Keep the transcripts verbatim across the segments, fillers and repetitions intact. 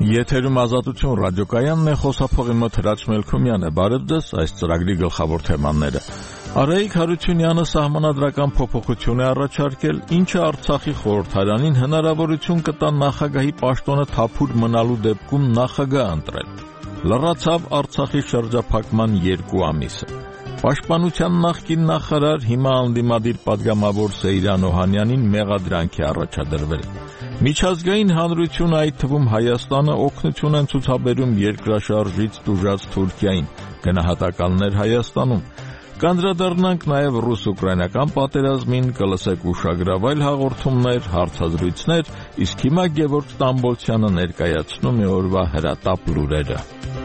Եթերում ազատություն ռադիոկայանն է, խոսափողի մոտ Հրաչ Մելքումյանը։ Բարև ձեզ, այս ծրագրի գլխավոր թեմաները։ Արայիկ Հարությունյանը սահմանադրական փոփոխություն է առաջարկել, ինչը Արցախի խորհրդարանին հնարավորություն կտա նախագահի պաշտոնը թափուր մնալու դեպքում նախագահ ընտրել։ Լռացավ Արցախի շրջափակման երկու ամիսը։ Պաշտպանության նախկին նախարար, հիմա անդիմադիր պատգամավոր Սեյրան Օհանյանին մեղադրանք է առաջադրվել։ Միջազգային հանրությունը, այդ թվում Հայաստանը, օգնություն են ցուցաբերում երկրաշարժից տուժած Թուրքիային, գնահատականներ Հայաստանում։ Կանդրադառնանք նաև ռուս-ուկրաինական պատերազմին, կլսեք ուշագրավ այլ հաղորդումներ, հարցազրույցներ, իսկ հիմա Գևորգ Ստամբոլցյանը ներկայացնում է օրվա հրատապ լուրերը։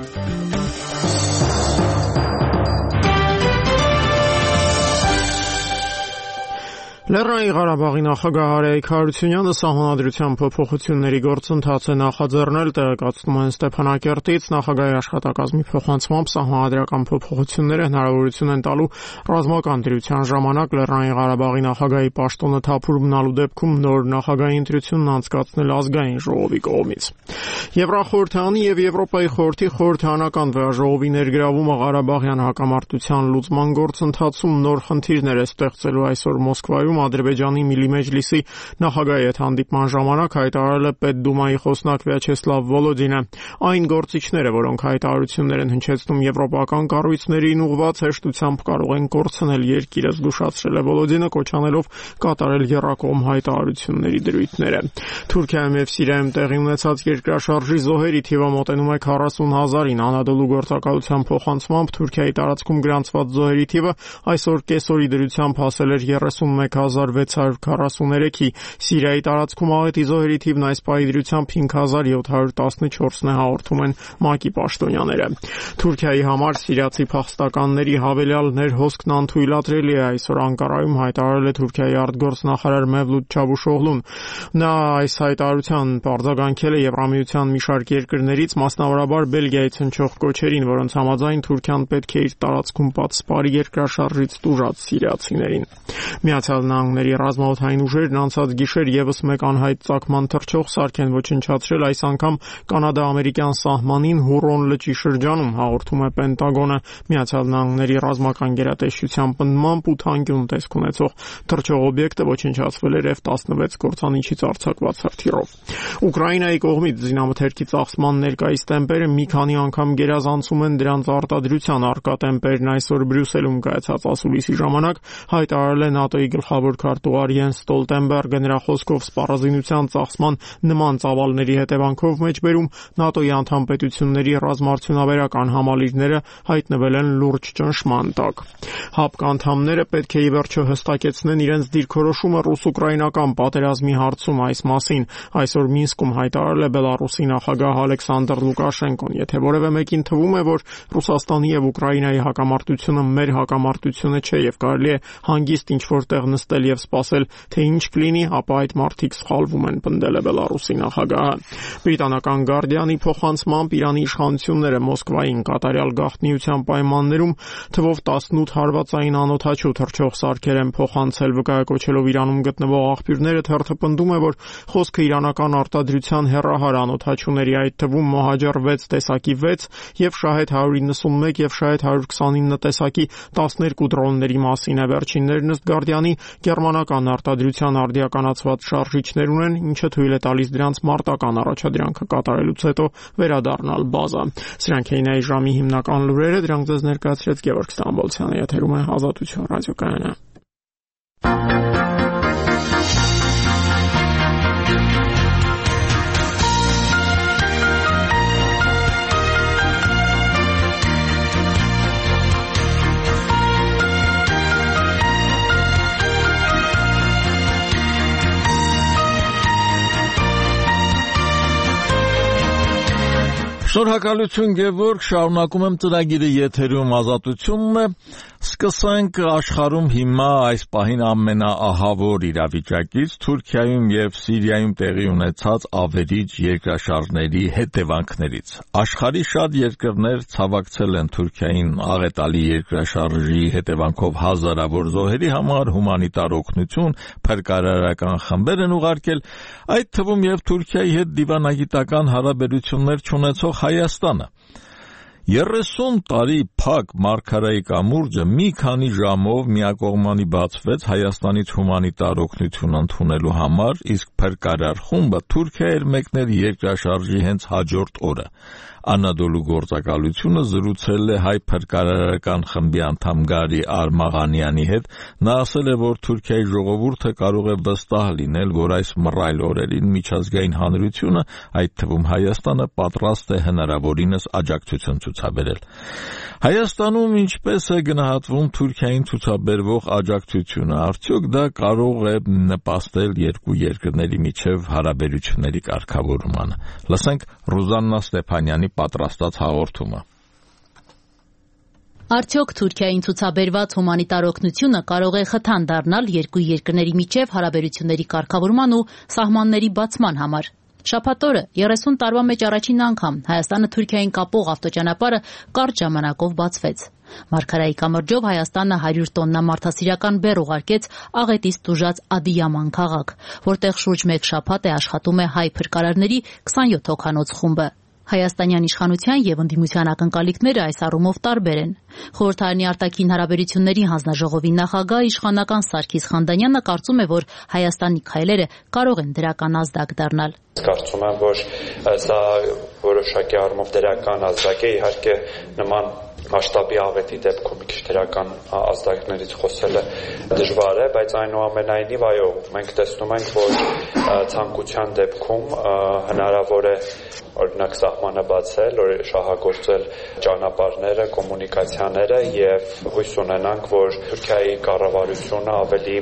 Լեռնային Ղարաբաղի նախագահ Արայիկ Հարությունյանը սահմանադրության փոփոխությունների գործընթաց է նախաձեռնել, տեղեկացնում են Ստեփանակերտից։ Նախագահի աշխատակազմի փոխանցմամբ սահմանադրական փոփոխությունները հնարավորություն են տալու ռազմական դրության ժամանակ Լեռնային Ղարաբաղի նախագահի պաշտոնը թափուր մնալու դեպքում նոր նախագահի ընտրությունն անցկացնել ազգային ժողովի կողմից։ Եվրախորհրդանի եւ Եվրոպայի խորհրդի խորհրդարանական վեաժողովի ներգրավումը Ղարաբաղյան հակամարտության լուծման գործընթացում նոր խնդիրներ է ստեղծելու այսօր Մոսկվայում Ադրբեջանի Միլի Մեջլիսի նախագահի հետ հանդիպման ժամանակ հայտարարել է Պետդումայի խոսնակ Վյաչեսլավ Վոլոդինը։ Այն գործիչները, որոնք հայտարարություններ են հնչեցնում եվրոպական կառույցներին ուղղված, հեշտությամբ կարող են կորցնել երկիրը, զգուշացրել է Վոլոդինը, կոչանելով կատարել եռակողմ հայտարարությունների դրույթները։ Թուրքիայում եւ Սիրիայում տեղի ունեցած երկրաշարժի զոհերի թիվը մոտենում է քառասուն հազարին։ Անադոլու գործակալության փոխանցմամբ Թուրքիայի տարածքում գրանցված զոհերի թիվը այսօր կեսօրի դրությամբ հասել էր երեսունմեկ հազար վեց հարյուր քառասուներեքի, Սիրիայի տարածքում աղետի զոհերի թիվն այս պահի դրությամբ հինգ հազար յոթ հարյուր տասնչորսն է, հաղորդում են ՄԱԿ-ի պաշտոնյաները։ Թուրքիայի համար սիրիացի փախստականների հավելյալ ներհոսքն անթույլատրելի է, այսօր Անկարայում հայտարարել է Թուրքիայի արտգործնախարար Մևլութ Չավուշօղլուն։ Նա այս հայտարարության արձագանքել է Եվրամիության մի շարք երկրներից, մասնավորաբար Բելգիայից հնչող կոչերին, որոնց համաձայն Թուրքիան պետք է իր տարածքում պատսպարի երկրաշարժից տուժած սիրիացիներին։ Միացյալ Նահանգների ռազմաօդային ուժերն անցած գիշեր եւս մեկ անհայտ ծագման թռչող սարք են ոչնչացրել, այս անգամ կանադա-ամերիկյան սահմանին Հուրոն լճի շրջանում, հաղորդում է Պենտագոնը։ Միացյալ Նահանգների ռազմական գերատեսչության պնդմամբ ութ անկյուն տեսք ունեցող թռչող օբյեկտը ոչնչացվել էր Էֆ տասնվեց կործանիչից արձակված հրթիռով։ Ուկրաինայի կողմից զինամթերքի ծախսման ներկայիս տեմպերը մի քանի անգամ գերազանցում են դրանց արտադրության առկա տեմպերն այսօր Բրյուսելում կայացած ասուլիսի ժամանակ հայտարարել է ՆԱՏՕ-ի գլխավոր քարտուղար Յենս Ստոլտենբերգը, նրա խոսքով սպառազինության ծախսման նման ծավալների հետևանքով մեջբերում ՆԱՏՕ-ի անդամ պետությունների ռազմաարդյունաբերական համալիրները հայտնվել են լուրջ ճնշման տակ։ ՀԱՊԿ անդամները պետք է ի վերջո հստակեցնեն իրենց դիրքորոշումը ռուս-ուկրաինական պատերազմի հարցում, այս մասին այսօր Մինսկում հայտարարել է Բելարուսի նախագահ Ալեքսանդր Լուկաշենկոն։ Եթե որևէ մեկին թվում է, որ Ռուսաստանի եւ Ուկրաինայի հակամարտությունը մեր հակամարտությունը չէ եւ կարելի է հանգիստ ինչ-որտեղ նստել եւ սպասել, թե ինչ կլինի, ապա այդ մարդիկ սխալվում են, պնդել է Բելարուսի նախագահը։ Բրիտանական Guardian-ի փոխանցմամբ Իրանի իշխանությունները Մոսկվային կատարյալ գաղտնիության պայմաններում թվով տասնութ հարվածային անօդաչու թռչող սարքեր են փոխանցել, վկայակոչելով Իրանում գտնվող աղբյուրները, թերթը պնդում է, որ խոսքը իրանական արտադրության հեռահար անօդաչուների, այդ թվում Մոհաջեր վեց տեսակի վեց եւ Շահեդ հարյուր իննսունմեկ եւ Շահեդ հարյուր քսանինը տեսակի տասներկու դրոնների մասին է։ Վերջիններն ըստ Guardian-ի գերմանական արտադրության արդիականացված շարժիչներ ունեն, ինչը թույլ է տալիս դրանց մարտական առաջադրանքը կատարելուց հետո վերադառնալ բազա։ Սրանք էին այս ժամի հիմնական լուրերը, դրանք ձեզ ներկայացրեց Գևորգ Ստամբոլցյանը, եթերում է Ազատություն ռադիոկայանը։ Շնորհակալություն Գևորգ, շարունակում եմ ծրագիրը եթերում ազատությունն է, սկսենք աշխարհում հիմա այս պահին ամենաահավոր իրավիճակից Թուրքիայում եւ Սիրիայում տեղի ունեցած ավերիչ երկրաշարժների հետևանքներից։ Աշխարհի շատ երկրներ ցավակցել են Թուրքիային աղետալի երկրաշարժի հետևանքով հազարավոր զոհերի համար հումանիտար օգնություն, փրկարարական խմբեր են ուղարկել, այդ թվում եւ Թուրքիայի հետ դիվանագիտական հարաբերություններ չունեցող Հայաստանը։ երեսուն տարի փակ մարգարայի կամուրջը մի քանի ժամով միակողմանի բացվեց Հայաստանից հումանիտար օգնություն ընդունելու համար, իսկ փրկարար խումբը Թուրքիա էր մեկնել երկրաշարժի հենց հաջորդ օրը։ Անադոլու գործակալությունը զրուցել է հայ փրկարարական խմբի անդամ Գարի Արմաղանյանի հետ, նա ասել է, որ Թուրքիայի ժողովուրդը կարող է վստահ լինել, որ այս մռայլ օրերին միջազգային հանրությունը, այդ թվում Հայաստանը, պատրաստ է հնարավորինս աջակցություն ցուցաբերել։ Հայաստանում ինչպես է գնահատվում Թուրքիային ցուցաբերվող աջակցությունը, արդյոք դա կարող է նպաստել երկու երկրների միջև հարաբերությունների կարգավորմանը։ Լսենք Ռուզաննա Ստեփանյանի պատրաստած հաղորդումը։ Արդյոք Թուրքիային ցուցաբերված հումանիտար օգնությունը կարող է խթան դառնալ երկու երկրների միջև հարաբերությունների կարգավորման ու սահմանների բացման համար։ Շաբաթ օրը երեսուն տարվա մեջ առաջին անգամ Հայաստանը Թուրքիային կապող ավտոճանապարհը կարճ ժամանակով բացվեց։ Մարգարայի կամրջով Հայաստանը հարյուր տոննա մարդասիրական բեռ ուղարկեց աղետից տուժած Ադիյաման քաղաք, որտեղ շուրջ մեկ շաբաթ է աշխատում է հայ փրկարարների քսանյոթ հոգանոց խումբը։ Հայաստանյան իշխանության եւ ընդդիմության ակնկալիքները այս առումով տարբեր են։ Խորհրդարանի արտաքին հարաբերությունների հանձնաժողովի նախագահ իշխանական Սարգիս Խանդանյանը կարծում է, որ Հայաստանի քայլերը կարող են դրական ազդակ դառնալ։ Կարծում եմ, որ սա որոշակի առումով դրական ազդակ է, իհարկե նման մասշտաբի աղետի դեպքում մի քիչ դրական ազդակներից խոսելը դժվար է, բայց այնուամենայնիվ այո, մենք տեսնում ենք, որ ցանկության դեպքում հնարավոր է օրինակ սահմանը բացել, շահագործել ճանապարհները, կոմունիկացիաները եւ հույս ունենանք, որ Թուրքիայի կառավարությունը ավելի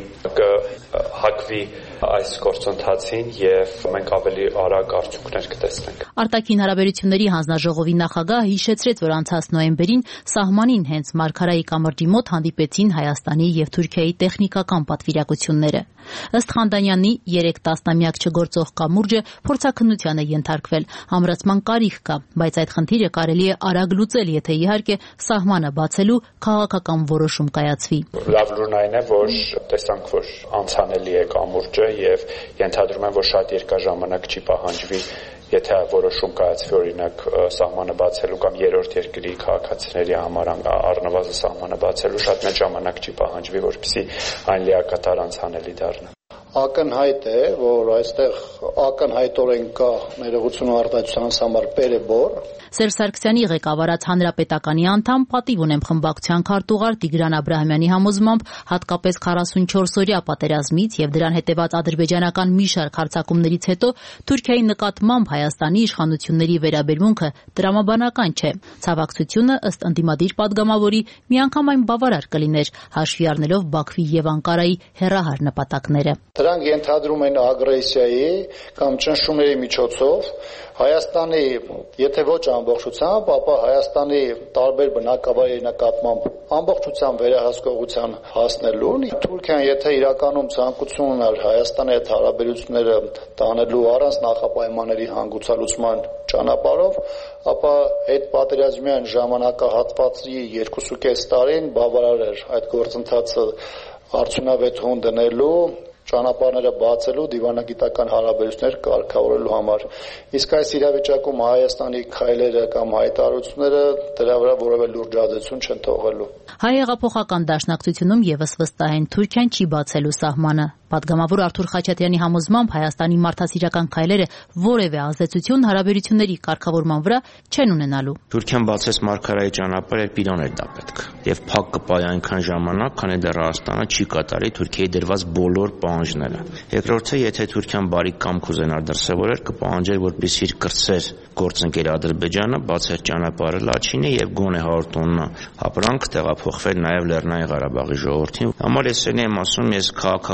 կհակվի այս գործընթացին եւ մենք ավելի արագ արդյունքներ կտեսնենք։ Արտաքին հարաբերությունների հանձնաժողովի նախագահը հիշեցրեց, որ անցած նոյեմբերին սահմանին հենց Մարգարայի կամրջի մոտ հանդիպեցին Հայաստանի եւ Թուրքիայի տեխնիկական պատվիրակությունները։ Ըստ Խանդանյանի երեք տասնամյակ չգործող կամուրջը փորձաքննության է ենթարկվել, ամրացման կարիք կա, բայց այդ խնդիրը կարելի է արագ լուծել, եթե իհարկե սահմանը բացելու քաղաքական որոշում կայացվի։ Լավ լուրն այն է, որ տեսանք, որ անցանելի է կամուրջը եւ ենթադրում եմ, որ շատ երկար ժամանակ չի պահանջվի, եթե որոշում կայացվի օրինակ սահմանը բացելու կամ երրորդ երկրի քաղաքացիների համար առնվազն սահմանը բացելու շատ մեծ ժամանակ չի պահանջվի, որպեսզի այն լիակատար անցանելի դառնա։ Ակնհայտ է, որ այստեղ ակնհայտորեն կա ներողություն արտահայտության համար պերեբոր։ Սերժ Սարգսյանի ղեկավարած հանրապետականի անդամ պատիվ ունեմ խմբակցության քարտուղար Տիգրան Աբրահամյանի համոզմամբ հատկապես քառասունչորս օրյա պատերազմից եւ դրան հետեւած ադրբեջանական մի շարք հարձակումներից հետո Թուրքիայի նկատմամբ Հայաստանի իշխանությունների վերաբերմունքը տրամաբանական չէ։ Ցավակցությունը ըստ ընդդիմադիր падգամավորի միանգամայն բավարար կլիներ, հաշվի առնելով Բաքվի եւ Անկարայի հեռահար նպատակները։ Դրանք ենթադրում են ագրեսիայի կամ ճնշումների միջոցով Հայաստանի, եթե ոչ ամբողջությամբ, ապա Հայաստանի տարբեր բնակավայրերի նկատմամբ ամբողջությամբ վերահսկողության հասնելուն։ Թուրքիան, եթե իրականում ցանկություն ուներ Հայաստանի հետ հարաբերությունները տանելու առանց նախապայմանների հանգուցալուծման ճանապարհով, ապա այդ պատերազմյան ժամանակահատվածի երկուսուկես տարին բավարար էր այդ գործընթացը արդյունավետ հոն դնելու, ճանապարհները բացելու, դիվանագիտական հարաբերություններ կարգավորելու համար։ Իսկ այս իրավիճակում Հայաստանի քայլերը կամ հայտարարությունները դրա վրա որևէ լուրջ ազդեցություն չեն թողելու։ Հայ հեղափոխական դաշնակցությունում եւս վստահ են Թուրքիան չի բացելու սահմանը։ Պատգամավոր Արթուր Խաչատրյանի համոզմամբ Հայաստանի մարդասիրական քայլերը որևէ ազդեցություն հարաբերությունների կարգավորման վրա չեն ունենալու։ Թուրքիան բացեց Մարգարայի ճանապարհը, երբ իրան էր դա պետք, եւ փակ կպահի այնքան ժամանակ, քանի դեռ Հայաստանը չի կատարի Թուրքիայի դրված բոլոր պահանջները։ Երկրորդը, եթե Թուրքիան բարի կամք ուզենար դրսևորել, կպահանջեր, որպեսզի իր կրտսեր գործընկեր Ադրբեջանը բացեր ճանապարհը Լաչինի եւ գոնե հարյուր տոննա ապրանք տեղափոխվեր նաեւ Լեռնային Ղարաբաղի ժողովրդին։ Համար ես եմ ասում, ես քաղաքական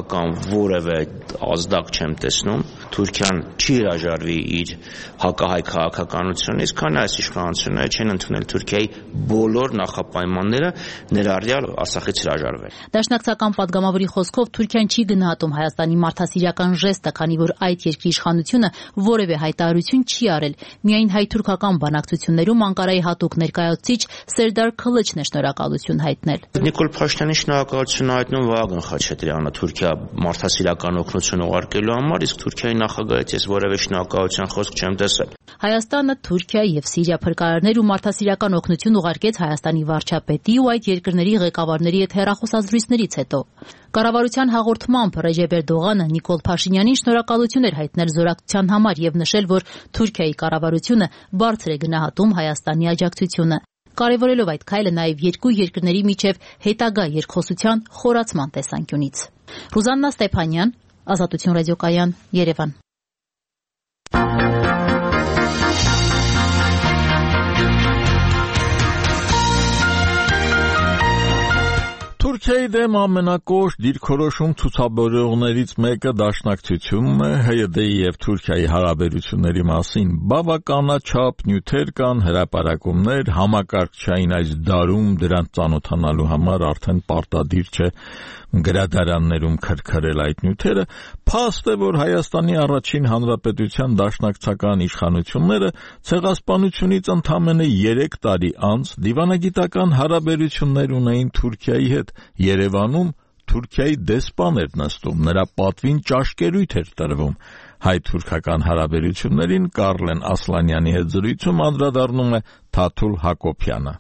որևէ ազդակ չեմ տեսնում։ Թուրքիան չի հրաժարվի իր հակահայ քաղաքականությունից, քանի այս իշխանությունները չեն ընդունել Թուրքիայի բոլոր նախապայմանները, ներառյալ Արցախից հրաժարվել։ Դաշնակցական падգամավորի խոսքով Թուրքիան չի գնահատում Հայաստանի մարդասիրական ժեստը, քանի որ այդ երկրի իշխանությունը որևէ հայտարարություն չի արել։ Միայն հայ-թուրքական բանակցություններում Անկարայի հատուկ ներկայացուցիչ Սերդար Քլիչն է շնորհակալություն հայտնել։ Նիկոլ Փաշինյանի շնորհակալություն հայտնում Վահագն Խաչատրյանը Թուրքիա մարդասիրական օգնություն ուղարկելու համար, իսկ Թուրքիայի նախագահից ես որևէ շնորհակալության խոսք չեմ տեսել։ Հայաստանը, Թուրքիա եւ Սիրիա փրկարարներ ու մարդասիրական օգնություն ուղարկեց Հայաստանի վարչապետի ու այդ երկրների ղեկավարների հետ հեռախոսազրույցներից հետո։ Կառավարության հաղորդմամբ Ռեջեփ Էրդողանը Նիկոլ Փաշինյանին շնորհակալություն էր հայտնել զորակցության համար եւ նշել, որ Թուրքիայի կառավարությունը բարձր է գնահատում Հայաստանի աջակցությունը, կարևորելով այդ քայլը նաեւ երկու երկրների միջև հետագա երկխոսության խորացման տեսանկյունից։ Ռուզաննա Ստեփանյան, Ազատություն ռադիոկայան, Երևան։ Թուրքիայի դեմ ամենակոշտ դիրքորոշում ցուցաբերողներից մեկը դաշնակցությունն է։ Հ Յ D-ի եւ Թուրքիայի հարաբերությունների մասին բավականաչափ նյութեր կան, հրապարակումներ, համակարգչային այս դարում դրանց ծանոթանալու համար արդեն պարտադիր չէ գրադարաններում քրքրել այդ նյութերը։ Փաստ է, որ Հայաստանի առաջին հանրապետության դաշնակցական իշխանությունները ցեղասպանությունից ընդամենը երեք տարի անց դիվանագիտական հարաբերություններ ունեին Թուրքիայի հետ։ Երևանում Թուրքիայի դեսպան էր նստում, նրա պատվին ճաշկերույթ էր տրվում։ Հայ-թուրքական հարաբերություններին Կարլեն Ասլանյանի հետ զրույցում անդրադառնում է Թաթուլ Հակոբյանը։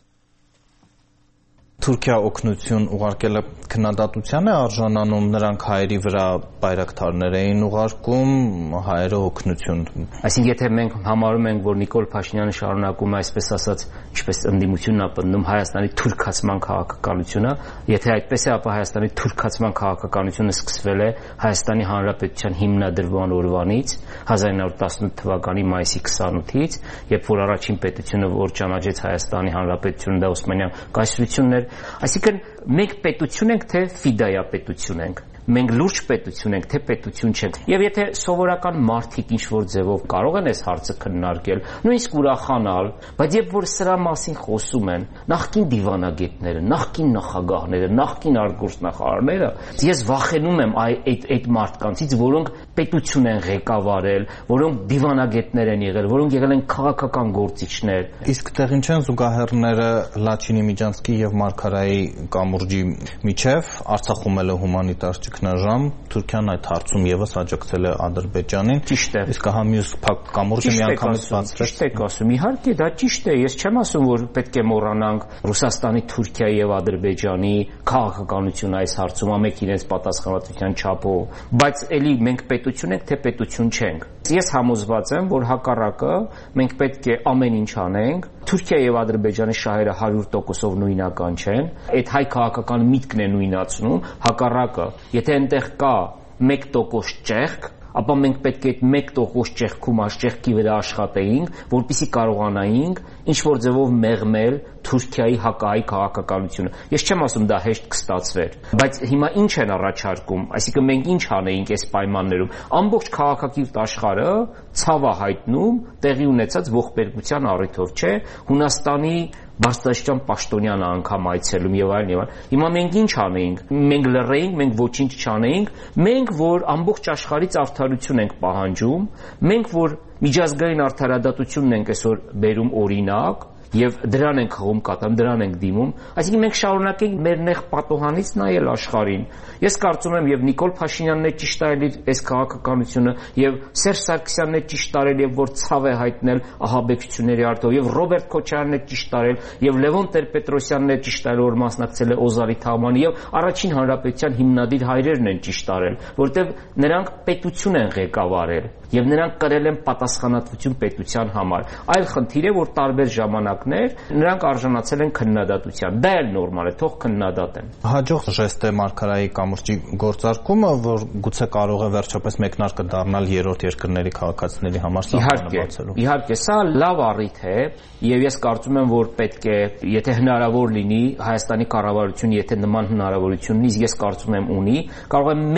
Թուրքիա օգնություն ուղարկելը քննադատության է արժանանում, նրանք հայերի վրա բայրակտարներ էին ուղարկում, հայերը օգնություն։ Այսինքն եթե մենք համարում ենք, որ Նիկոլ Փաշինյանը շարունակում է այսպես ասած, ինչպես ընդդիմությունն է պնդում Հայաստանի թուրքացման քաղաքականությունը, եթե այդպես է, ապա Հայաստանի թուրքացման քաղաքականությունը սկսվել է Հայաստանի Հանրապետության հիմնադրման օրվանից, հազար իննսուն տասնութ թվականի մայիսի քսանութից, երբ որ առաջին պետությունը, որ ճանաչեց Հայաստանի Հանրապետությունը, դա Օսմանյան կայսրությունն էր։ Այսինքն մենք պետություն ենք, թե ֆիդայապետություն ենք, մենք լուրջ պետություն ենք, թե պետություն չենք։ Եվ եթե սովորական մարդիկ ինչ-որ ձևով կարող են այս հարցը քննարկել, նույնիսկ ուրախանալ, բայց երբ որ սրա մասին խոսում են նախկին դիվանագետները, նախկին նախագահները, նախկին արտգործնախարարները, ես վախենում եմ այդ այդ մարդկանցից, որոնք պետություն են ղեկավարել, որոնք դիվանագետներ են եղել, որոնք եղել են քաղաքական գործիչներ։ Իսկ տեղին չեն զուգահեռները Լաչինի Միջանցկի եւ Մարգարայի կամուրջի միջև Արցախում էլ հումանիտար ճգնաժամ, Թուրքիան այդ հարցում եւս աջակցել է Ադրբեջանին։ Ճիշտ է։ Իսկ ահա մյուս կամուրջը միանգամից բացվեց։ Ճիշտ եք ասում, իհարկե դա ճիշտ է, ես չեմ ասում, որ պետք է մոռանանք Ռուսաստանի, Թուրքիայի եւ Ադրբեջանի քաղաքականությունը այս հարցում, ամեն իրենց պատասխանատվության չափով, բայց էլի մենք պետություն ենք, թե պետություն չենք։ Ես համոզված եմ, որ հակառակը մենք պետք է ամեն ինչ անենք։ Թուրքիա եւ Ադրբեջանի շահերը հարյուր տոկոսով նույնական չեն։ Այդ հայ քաղաքական միտքն է նույնացնում, հակառակը, եթե այնտեղ կա մեկ տոկոս ճեղք, ապա մենք պետք է այդ մեկ տոկոս ճեղքում աշճեղքի վրա աշխատեինք, որպեսզի կարողանայինք ինչ-որ ձևով մեղմել Թուրքիայի հակահայ քաղաքականությունը։ Ես չեմ ասում դա հեշտ կստացվեր, բայց հիմա ինչ են առաջարկում, այսինքն մենք ինչ անեինք այս պայմաններում։ Ամբողջ քաղաքակիրթ աշխարհը ցավ է հայտնում տեղի ունեցած ողբերգության առիթով, չէ՞, Հունաստանի Բարձրաստիճան Պաշտոնյանը անգամ այցելում եւ այլն եւ այլն։ Հիմա մենք ինչ անեինք։ Մենք լռեինք, մենք ոչինչ չանեինք, մենք որ ամբողջ աշխարհից արդարություն ենք պահանջում, մենք որ միջազգային արդարադատությունն ենք այսօր բերում օրինակ եւ դրան ենք խաղում կատարում, դրան ենք դիմում, այսինքն մենք շարունակենք մեր նեղ պատոհանից նայել աշխարհին։ Ես կարծում եմ եւ Նիկոլ Փաշինյանն է ճիշտ արել իր այս քաղաքականությունը եւ Սերժ Սարգսյանն է ճիշտ արել եւ որ ցավ է հայտնել ահաբեկչությունների արդյունքով եւ Ռոբերտ Քոչարյանն է ճիշտ արել եւ Լևոն Տեր-Պետրոսյանն է ճիշտ արել, որ մասնակցել է Օզարի թաղմանը եւ առաջին հանրապետության հիմնադիր հայրերն են ճիշտ արել, որտեղ նրանք պետություն են ղեկավարել եւ նրանք կրել են պատասխանատվություն պետության համար։ Այլ խնդիր է, որ տարբեր ժամանակներ նրանք արժանացել են քննադատության։ Դա էլ նորմալ է, թող քննադատեն։ Հաջող ժեստ է Մարգարայի կամուրջի գործարկումը, որ գուցե կարող է վերջապես մեկնարկը դառնալ երրորդ երկրների քաղաքացիների համար սահմանը բացելու։ Իհարկե, սա լավ առիթ է եւ ես կարծում եմ, որ պետք է, եթե հնարավոր լինի, Հայաստանի կառավարությունը, եթե նման հնարավորություն ունի, ես կարծում եմ ունի, կարող է մեկ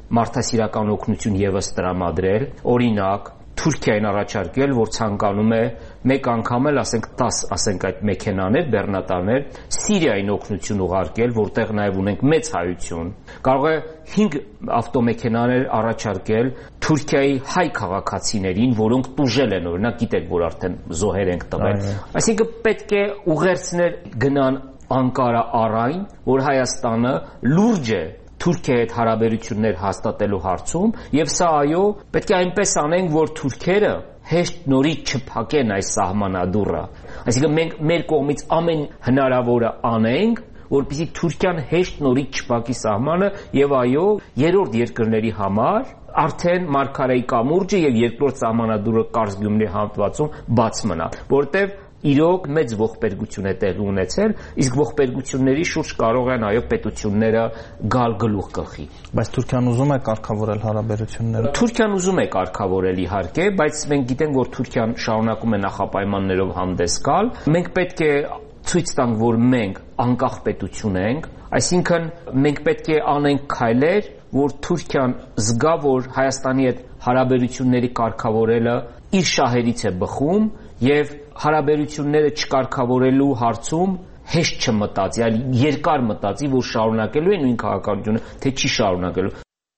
մարդասիրական օգնություն եւս տրամադրել, օրինակ Թուրքիային առաջարկել, որ ցանկանում է մեկ անգամ էլ, ասենք տասը, ասենք այդ մեքենաներ, բեռնատարներ Սիրիային օգնություն ուղարկել, որտեղ նաև ունենք մեծ հայություն։ Կարող է հինգ ավտոմեքենաներ առաջարկել Թուրքիայի հայ քաղաքացիներին, որոնք տուժել են, օրինակ գիտեք, որ արդեն զոհեր ենք տվել։ Այսինքն պետք է ուղերձներ գնան Անկարա առայն, որ Հայաստանը լուրջ է Թուրքիայի հետ հարաբերություններ հաստատելու հարցում, եւ սա այո, պետք է այնպես անենք, որ թուրքերը հեշտ նորից չփակեն այս սահմանադուռը։ Այսինքն մենք մեր կողմից ամեն հնարավորը անենք, որպեսզի Թուրքիան հեշտ նորից չփակի սահմանը եւ այո, երրորդ երկրների համար արդեն Մարգարեի կամուրջը եւ երկրորդ սահմանադուռը Կարս Գյումրի հատվածում բաց մնա, որտեղ իրոք մեծ ողբերգություն է տեղի ունեցել, իսկ ողբերգությունների շուրջ կարող են այո պետությունները գալ գլուխ գլխի։ Բայց Թուրքիան ուզում է կարգավորել հարաբերությունները։ Թուրքիան ուզում է կարգավորել իհարկե, բայց մենք գիտենք, որ Թուրքիան շարունակում է նախապայմաններով հանդես գալ։ Մենք պետք է ցույց տանք, որ մենք անկախ պետություն ենք, այսինքն մենք պետք է անենք քայլեր, որ Թուրքիան զգա, որ Հայաստանի հետ հարաբերությունների կարգավորելը իր շահերից է բխում եւ հարաբերությունները չկարգավորելու հարցում հեշտ չմտածի, այլ երկար մտածի, որ շարունակելու է նույն քաղաքականությունը, թե չի շարունակելու։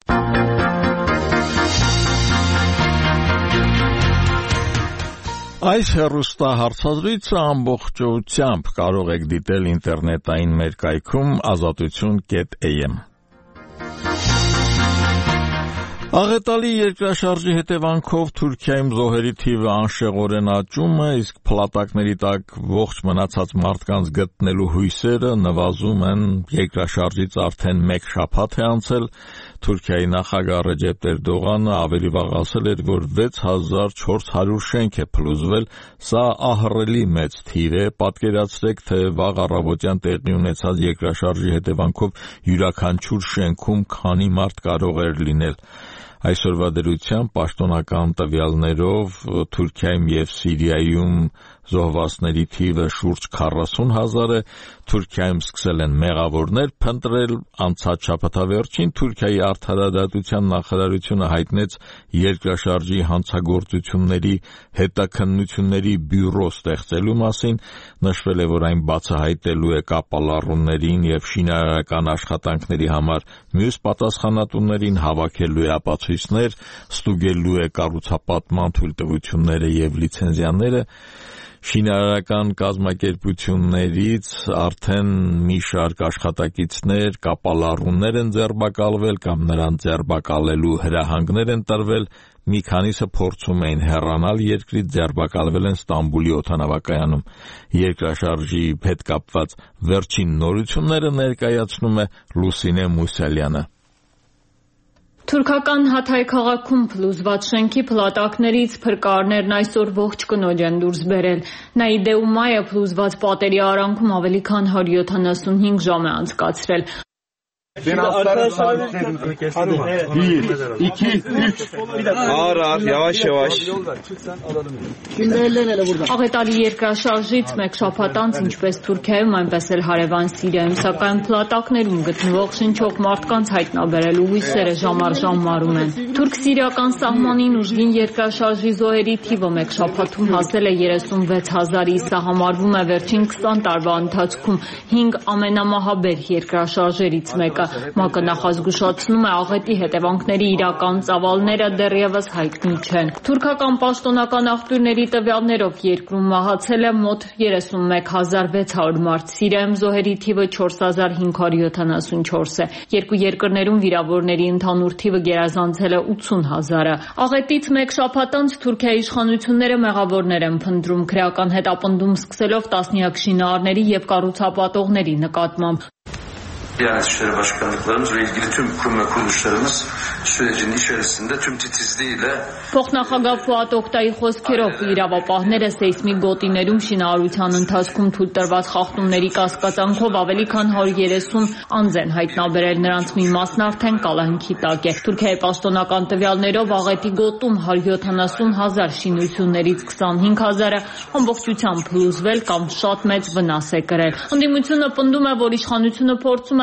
Այս հեռուստահարցազրույցը ամբողջությամբ կարող եք դիտել ինտերնետային մեր կայքում ազատություն կետ էյ էմ։ Աղետալի երկրաշարժի հետևանքով Թուրքիայում զոհերի թիվը անշեղորեն աճում է, իսկ փլատակների տակ ողջ մնացած մարդկանց գտնելու հույսերը նվազում են։ Երկրաշարժից արդեն մեկ շաբաթ է անցել։ Թուրքիայի նախագահ Ռեջեփ Էրդողանը ավելի վաղ ասել էր, որ վեց հազար չորս հարյուր շենք է փլուզվել։ Սա ահռելի մեծ թիվ է։ Պատկերացրեք, թե վաղ առավոտյան տեղի ունեցած երկրաշարժի հետևանքով յուրաքանչյուր շենքում քանի մարդ կարող էր լինել։ Այսօրվա դրությամբ պաշտոնական տվյալներով Թուրքիայում եւ Սիրիայում զոհվածների թիվը շուրջ քառասուն հազար է։ Թուրքիայում սկսել են մեղավորներ փնտրել։ Անցած շաբաթավերջին Թուրքիայի արդարադատության նախարարությունը հայտնեց երկրաշարժի հանցագործությունների հետաքննությունների բյուրո ստեղծելու մասին։ Նշվել է, որ այն բացահայտելու է կապալառուներին եւ շինարարական աշխատանքների համար մյուս պատասխանատուներին, հավաքելու է ապացույցներ, ստուգելու է կառուցապատման թույլտվությունները եւ լիցենզիաները։ Շինարարական կազմակերպություններից արդեն մի շարք աշխատակիցներ, կապալառուներ են ձերբակալվել կամ նրանց ձերբակալելու հրահանգներ են տրվել։ Մի քանիսը փորձում էին հեռանալ երկրից, ձերբակալվել են Ստամբուլի օդանավակայանում։ Երկրաշարժի հետ կապված վերջին նորությունները ներկայացնում է Լուսինե Մուսալյանը։ Թուրքական Հաթայ քաղաքում փլուզված շենքի փլատակներից փրկարներն այսօր ողջ կնոջ են դուրս բերել։ Նաիդեումայը փլուզված պատերի արանքում ավելի քան հարյուր յոթանասունհինգ ժամ է անցկացրել։ Bir, iki, üç. Ağır ağır, yavaş yavaş. Աղետալի երկրաշարժից մեկ շաբաթ անց, ինչպես Թուրքիայում, այնպես էլ հարևան Սիրիայում, սակայն փլատակներում գտնվող շնչող մարդկանց հայտնաբերելու հույսերը ժամ առ ժամ մարում են։ Թուրք-սիրիական սահմանին ուժգին երկրաշարժի զոհերի թիվը մեկ շաբաթում հասել է երեսունվեց հազարի, սա համարվում է վերջին քսան տարվա ընթացքում հինգ ամենամահաբեր երկրաշարժերից մեկը։ ՄԱԿ-ը նախազգուշացնում է, աղետի հետևանքների իրական ծավալները դեռևս հայտնի չեն։ Թուրքական պաշտոնական աղբյուրների տվյալներով երկրում մահացել է մոտ երեսունմեկ հազար վեց հարյուր մարդ, Սիրիայում զոհերի թիվը չորս հազար հինգ հարյուր յոթանասունչորս է։ Երկու երկրներում վիրավորների ընդհանուր թիվը գերազանցել է ութսուն հազարը։ Աղետից մեկ շաբաթ անց Թուրքիայի իշխանությունները մեղավորներ են փնտրում, քրեական հետապնդում սկսելով տասնյակ շինարարների եւ կառուցապատողների նկատմամբ։ Diyanet İşleri Başkanlıklarımız ve ilgili tüm kurum ve kuruluşlarımız sürecin içerisinde tüm titizliğiyle Փոխնախագահ Ֆուադ Օկտայի խոսքերով իրավապահները սեյսմիկ գոտիներում շինարարության ընթացքում թույլ տրված խախտումների կասկածանքով ավելի քան հարյուր երեսուն անձ են հայտնաբերել, նրանց մի մասն արդեն կալանքի տակ է։ Թուրքիայի պաշտոնական տվյալներով աղետի գոտում հարյուր յոթանասուն հազար շինություններից քսանհինգ հազարը ամբողջությամբ փլուզվել կամ շատ մեծ վնաս է կրել։ Ընդդիմությունը պնդում է, որ իշխանությունը փորձում է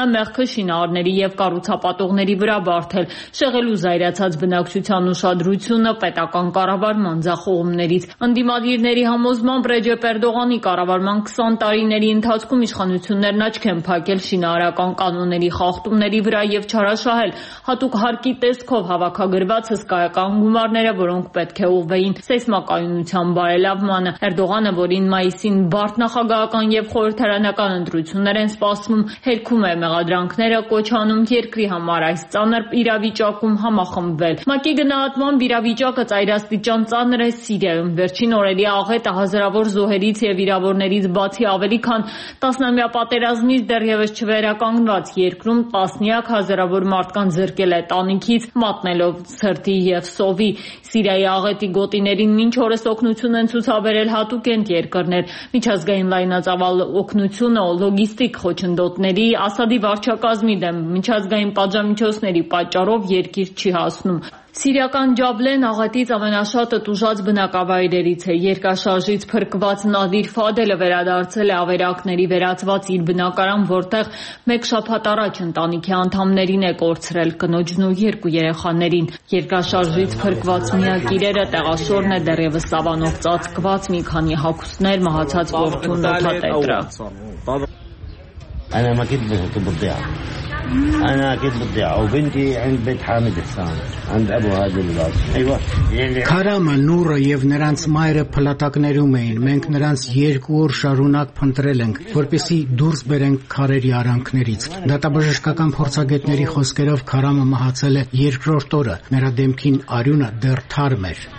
մեղքը շինարարների եւ կառուցապատողների վրա բարթել, շեղելու զայրացած բնակչության ուշադրությունը պետական կառավարման ձախողումներից։ Ընդդիմադիրների համոզմամբ Ռեջեփ Էրդողանի կառավարման քսան տարիների ընթացքում իշխանություններն աչք են փակել շինարարական կանոնների խախտումների վրա եւ չարաշահել հատուկ հարկի տեսքով հավաքագրված հսկայական գումարները, որոնք պետք է ուղղվեին սեյսմակայունության բարելավմանը։ Էրդողանը, որին մայիսին բարդ նախագահական եւ խորհրդարանական ընտրություններ են սպասվում, հերքում է մեղադրանքները, կոչ անում երկրի համար այս ծանր իրավիճակում համախմբվել։ ՄԱԿ-ի գնահատմամբ իրավիճակը ծայրաստիճան ծանր է Սիրիայում։ Վերջին օրերի աղետը հազարավոր զոհերից եւ վիրավորներից բացի ավելի քան տասնամյա պատերազմից դեռևս չվերականգնված երկրում տասնյակ հազարավոր մարդկանց զրկել է տանիքից, մատնելով սրտի եւ սովի։ Սիրիայի աղետի գոտիներին մինչ օրս օգնություն են ցուցաբերել հատուկ երկրներ։ Միջազգային լայնածավալ օգնությունը լոգիստիկ խոչընդոտների, Ասադի վարչակազմի դեմ միջազգային պատժամիջոցների պատճառով երկիր չի հասնում։ Սիրիական Ջաբլեն աղետից ամենաշատը տուժած բնակավայրերից է։ Երկրաշարժից փրկված Նադիր Ֆադելը վերադարձել է ավերակների վերածված իր բնակարան, որտեղ մեկ շաբաթ առաջ ընտանիքի անդամներին է կորցրել, կնոջն ու երկու երեխաներին։ Երկրաշարժից փրկված միակ իրերը տեղաշորն է դեռևս սավանով ծածկված մի քանի հագուստներ, մահացած որդուն նոթատետրը։ أنا ما كنت بالضيعة أنا كنت بالضيعة وبنتي عند بيت حامد الثاني عند أبو هادي الغاز أيوة Քարամը, Նուրը եւ նրանց մայրը փլատակներում էին։ Մենք նրանց երկու օր շարունակ փնտրել ենք, որպեսզի դուրս բերենք քարերի արանքներից։ Դատաբժշկական փորձագետների խոսքերով Քարամը մահացել է երկրորդ օրը։ Նրա դեմքին արյունը դեռ թարմ էր։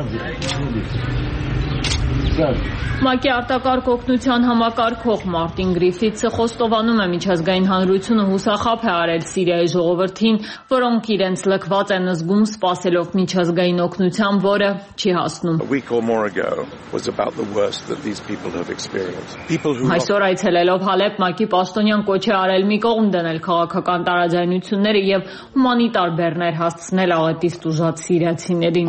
ՄԱԿ-ի արտակարգ օգնության համակարգող Մարտին Գրիֆիթսը խոստովանում է միջազգային հանրությունը հուսախաբ է արել Սիրիայի ժողովրդին, որոնք իրենց լքված են զգում սպասելով միջազգային օգնության, որը չի հասնում։ Այսօր այցելելով Հալեբ ՄԱԿ-ի պաշտոնյան կոչ է արել մի կողմ դնել քաղաքական տարաձայնությունները եւ հումանիտար բեռներ հասցնել աղետից տուժած սիրիացիներին։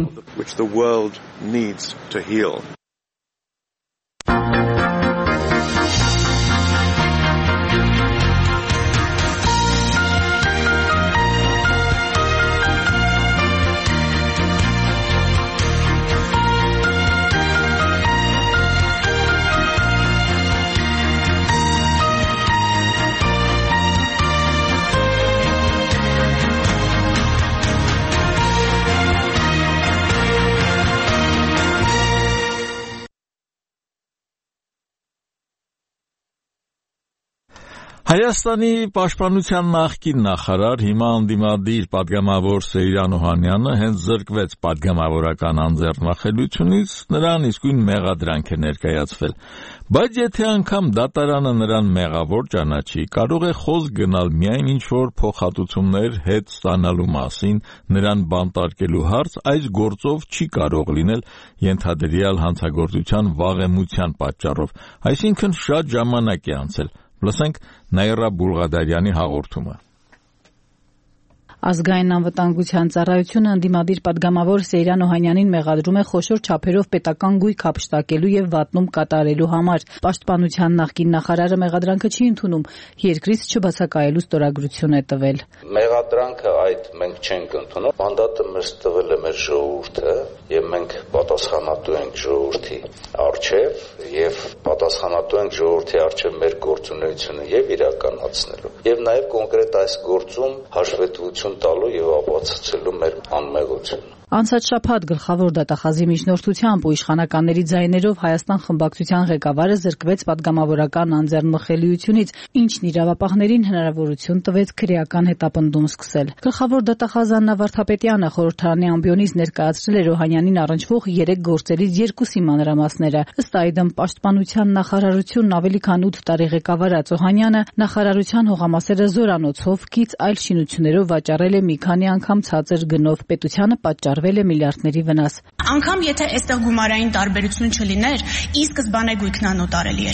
Հայաստանի պաշտպանության նախկին նախարար, հիմա անդիմադիր պատգամավոր Սեյրան Օհանյանը հենց զրկվեց պատգամավորական անձեռնախելությունից, նրան իսկույն մեղադրանք է ներկայացվել։ Բայց եթե անգամ դատարանը նրան մեղավոր ճանաչի, կարող է խոսք գնալ միայն ինչ-որ փոխհատուցումներ հետ ստանալու մասին, նրան բանտարկելու հարց այս գործով չի կարող լինել ենթադրյալ հանցագործության վաղեմության պատճառով, այսինքն շատ ժամանակ է անցել։ Լսենք Նաիրա Բուլղադարյանի հաղորդումը։ Ազգային անվտանգության ծառայությունը ընդդիմադիր պատգամավոր Սեյրան Օհանյանին մեղադրում է խոշոր չափերով պետական գույք հափշտակելու եւ վատնում կատարելու համար։ Պաշտպանության նախկին նախարարը մեղադրանքը չի ընդունում, երկրից չբացակայելու ստորագրություն է տվել։ Մեղադրանքը այդ մենք չենք ընդունում, մանդատը մեզ տվել է մեր ժողովուրդը եւ մենք պատասխանատու ենք ժողովրդի առջեւ եւ պատասխանատու ենք ժողովրդի առջեւ մեր գործունեությունը եւ իրականացնելու եւ նաեւ կոնկրետ այս գործում հաշվետվություն տալու եւ ապացուցելու մեր անմեղությունը։ Անցած շաբաթ գլխավոր դատախազի միջնորդությամբ ու իշխանականների ձայներով Հայաստան խմբակցության ղեկավարը զրկվեց պատգամավորական անձեռնմխելիությունից, ինչն իրավապահներին հնարավորություն տվեց քրեական հետապնդում սկսել։ Գլխավոր դատախազ Աննա Վարդապետյանը խորհրդարանի ամբիոնից ներկայացրել էր Օհանյանին առնչվող երեք գործերից երկուսի մանրամասները։ Ըստ այդմ պաշտպանության նախարարությունն ավելի քան ութ տարի ղեկավարած Օհանյանը նախարարության հողամասերը զորանոցով, կից այլ շինություններով վաճառել է մի քանի անգամ ցածր գնով, պետությանը պատճառ է միլիարդների վնաս։ Անկամ եթե այստեղ գումարային տարբերություն չլիներ, ի սկզբանե գույքն անոտարելի էր։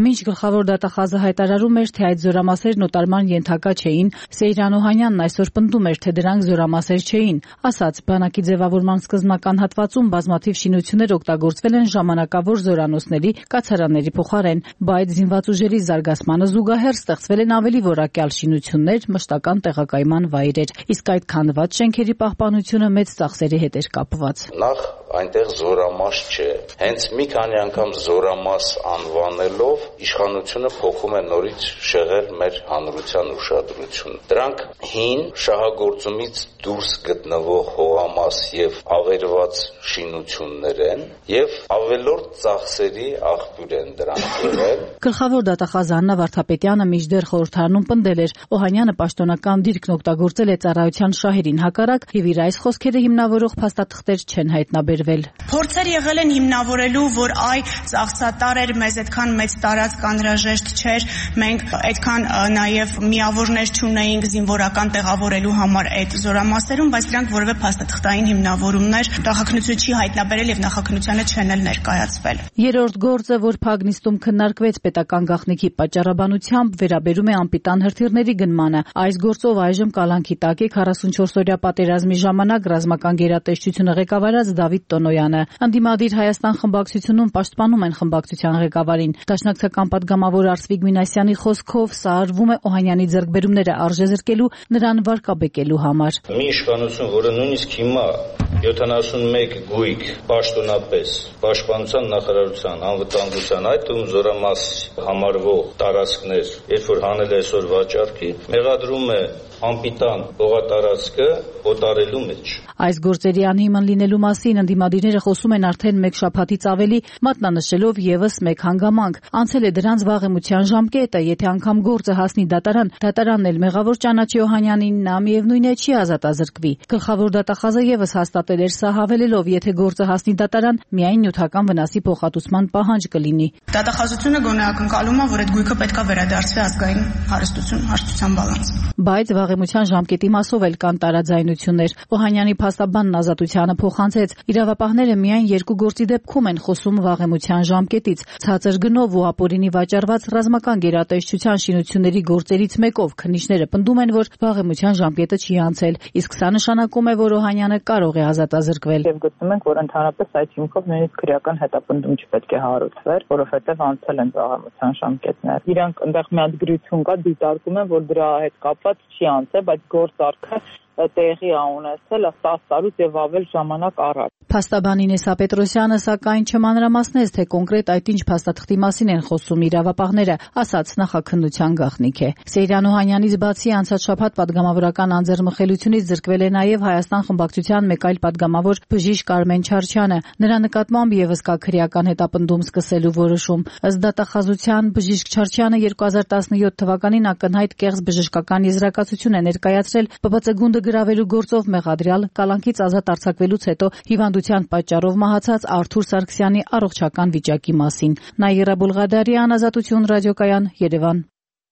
Մինչ գլխավոր դատախազը հայտարարում էր, թե այդ զորամասերն օտարման ենթակա չէին, Սեյրան Օհանյանն այսօր պնդում էր, թե դրանք զորամասեր չէին, ասաց, բանակի ձևավորման սկզբնական հատվածում բազմաթիվ շինություններ օգտագործվել են ժամանակավոր զորանոցների, կացարանների փոխարեն, բայց զինված ուժերի զարգացմանը զուգահեռ ստեղծվել են ավելի որակյալ շինություններ, մշտական տեղակայման վայրեր, իսկ այդ քանդված շենքերի պահպանությունը մեծ ծախսերի հետ էր կապված։ Նախ այնտեղ զորամաս չէ, հենց մի քանի անգամ զորամաս անվանելով իշխանությունը փոխում է նորից շեղել մեր հանրության ուշադրությունը։ Դրանք հին շահագործումից դուրս գտնվող հողամաս եւ ավերված շինություններ են եւ ավելորդ ծախսերի աղբյուր են դրանք եղել։ Գլխավոր դատախազ Աննա Վարդապետյանը մինչդեռ խորհրդարանում պնդել էր, Օհանյանը պաշտոնական դիրքն օգտագործել է ծառայության շահերին հակառակ եւ իր այս խոսքերը հիմնավորող փաստաթղթեր չեն հայտնաբերվել։ Փորձեր եղել են հիմնավորելու, որ այ ծախսատար էր, մեզ այդքան մեծ տարածք անհրաժեշտ չէր, մենք այդքան նաեւ միավորներ չունեինք զինվորական տեղավորելու համար այդ զորամասերում, բայց դրանք որևէ փաստաթղթային հիմնավորումներ նախաքննությունը չի հայտնաբերել եւ նախաքննությանը չեն էլ ներկայացվել։ Երրորդ գործը, որ Փագնիստում քննարկվեց պետական գաղտնիքի պատճառաբանությամբ, վերաբերում է անպիտան հրթիռների գնմանը։ Այս գործով այժմ կալանքի տակ է քառասունչորսօրյա պատերազմի ժամանակ ռազմական գերատեսչությունը ղեկավարած Դավիթ Տոնոյանը։ Անդիմադիր Հայաստան խմբակցությունում պաշտպանում են խմբակցության ղեկավարին։ Դաշնակցական падգամավոր Արսվիկ Մինասյանի խոսքով սա արվում է Օհանյանի ձեռքբերումները արժեզրկելու, նրան վարկաբեկելու համար։ Մի իշխանություն, որը նույնիսկ հիմա յոթանասունմեկ գույք պաշտոնապես պաշտպանության նախարարության անվտանգության այդ ում զորամաս համարվող տարածքներ, երբ որ հանել է այսօր վաճառքի, մեղադրում է անպիտան հողատարածքը օտարելու մեջ։ Այս գործերի անհիմն լինելու մասին ընդդիմադիրները խոսում են արդեն մեկ շաբաթից ավելի, մատնանշելով եւս մեկ հանգամանք։ Անցել է դրանց վաղեմության ժամկետը, եթե անգամ գործը հասնի դատարան, դատարանն էլ մեղավոր ճանաչի Օհանյանին, նա միևնույն է չի ազատազրկվի։ Գլխավոր դատախազը եւս հաստատել էր սա, հավելելով, եթե գործը հասնի դատարան, միայն նյութական վնասի փոխհատուցման պահանջ կլինի։ Դատախազությունը գոնե ակնկալում է, որ այդ գույքը պետք է վերադարձվի ազգային հարստություն հարստության բալանս։ Բայց վաղեմության ժամկետի մասով էլ կան տարաձայնություններ։ Օհանյանի փաստաբանն ազատությանը փոխանցեց, իրավապահները միայն երկու գործի դեպքում են խոսում վաղեմության ժամկետից։ Ցածր գնով ու ապօրինի վաճառված ռազմական գերատեսչության շինությունների գործերից մեկով քննիչները պնդում են, որ վաղեմության ժամկետը չի անցել, իսկ սա նշանակում է, որ Օհանյանը կարող է ազատազրկվել։ Եվ գտնում ենք, որ ընդհանրապես այդ հիմքով նույնիսկ քրեական հետապնդում չպետք է հարուցվեր, որովհետև անցել են վաղեմության ժամկետներ։ Իրանք այնտեղ մի հատ գրություն կա, դիտարկում են, որ դրա հետ կապված չի անցել, բայց գործարքը տեղի է ունեցել տասը տարուց եւ ավել ժամանակ առաջ։ Փաստաբան Ինեսա Պետրոսյանը սակայն չմանրամասնեց, թե կոնկրետ այդ ինչ փաստաթղթի մասին են խոսում իրավապահները, ասաց նախաքննության գաղտնիք է։ Սեյրան Օհանյանից բացի անցած շաբաթ падգամավորական անձեռմխելությունից զրկվել է նաեւ Հայաստան խմբակցության մեկ այլ падգամավոր բժիշկ Արմեն Չարչյանը։ Նրա նկատմամբ եւս կա քրեական հետապնդում սկսելու որոշում։ Ըստ դատախազության բժիշկ Չարչյանը երկու հազար տասնյոթ թվականին ակնհայտ կեղծ բժշկական եզրակացություն է ներկայացրել Պ Բ Ց գունդը գրավելու գործով մեղադրյալ կալանքից ազատ արձակվելուց հետո հիվանդության պատճառով մահացած Արթուր Սարգսյանի առողջական վիճակի մասին։ Նաիրա Բուլղադարյան, Ազատություն ռադիոկայան, Երևան։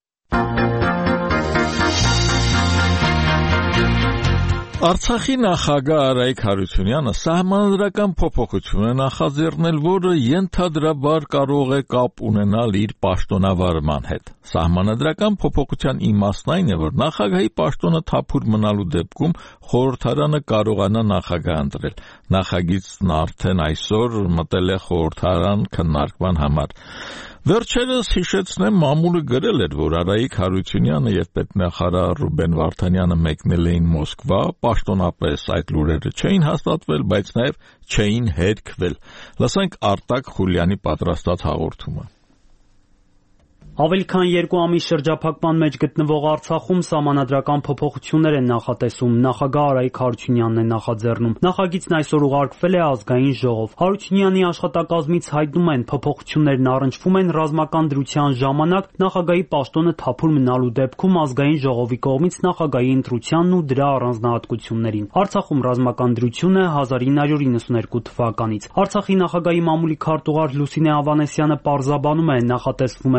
Արցախի նախագահ Արայիկ Հարությունյանը սահմանադրական փոփոխություն է նախաձեռնել, որը ենթադրաբար կարող է կապ ունենալ իր պաշտոնավարման հետ։ Սահմանադրական փոփոխության իմաստն այն է, որ նախագահի պաշտոնը թափուր մնալու դեպքում խորհրդարանը կարողանա նախագահ ընտրել։ Նախագիծն արդեն այսօր մտել է խորհրդարան քննարկման համար։ Վերջերս հիշեցնեմ, մամուլը գրել էր, որ Արայիկ Հարությունյանը եւ պետնախարար Ռուբեն Վարդանյանը մեկնել էին Մոսկվա, պաշտոնապես այդ լուրերը չէին հաստատվել, բայց նաեւ չէին հերքվել։ Լսենք Արտակ Խուլյանի պատրաստած հաղորդումը։ Ավելի քան երկու ամիս շրջափակման մեջ գտնվող Արցախում սահմանադրական փոփոխություններ են նախատեսում, նախագահ Արայիկ Հարությունյանն է նախաձեռնում։ Նախագիծն այսօր ուղարկվել է ազգային ժողով։ Հարությունյանի աշխատակազմից հայտնում են, փոփոխություններն առնչվում են ռազմական դրության ժամանակ նախագահի պաշտոնը թափուր մնալու դեպքում ազգային ժողովի կողմից նախագահի ընտրությանն ու դրա առանձնահատկություններին։ Արցախում ռազմական դրությունը հազար ինը հարյուր իննսունհինգ թվականից։ Արցախի նախագահի մամուլի քարտուղար Լուսինե Ավանեսյանը պարզաբանում է, նախատեսվում է փոխել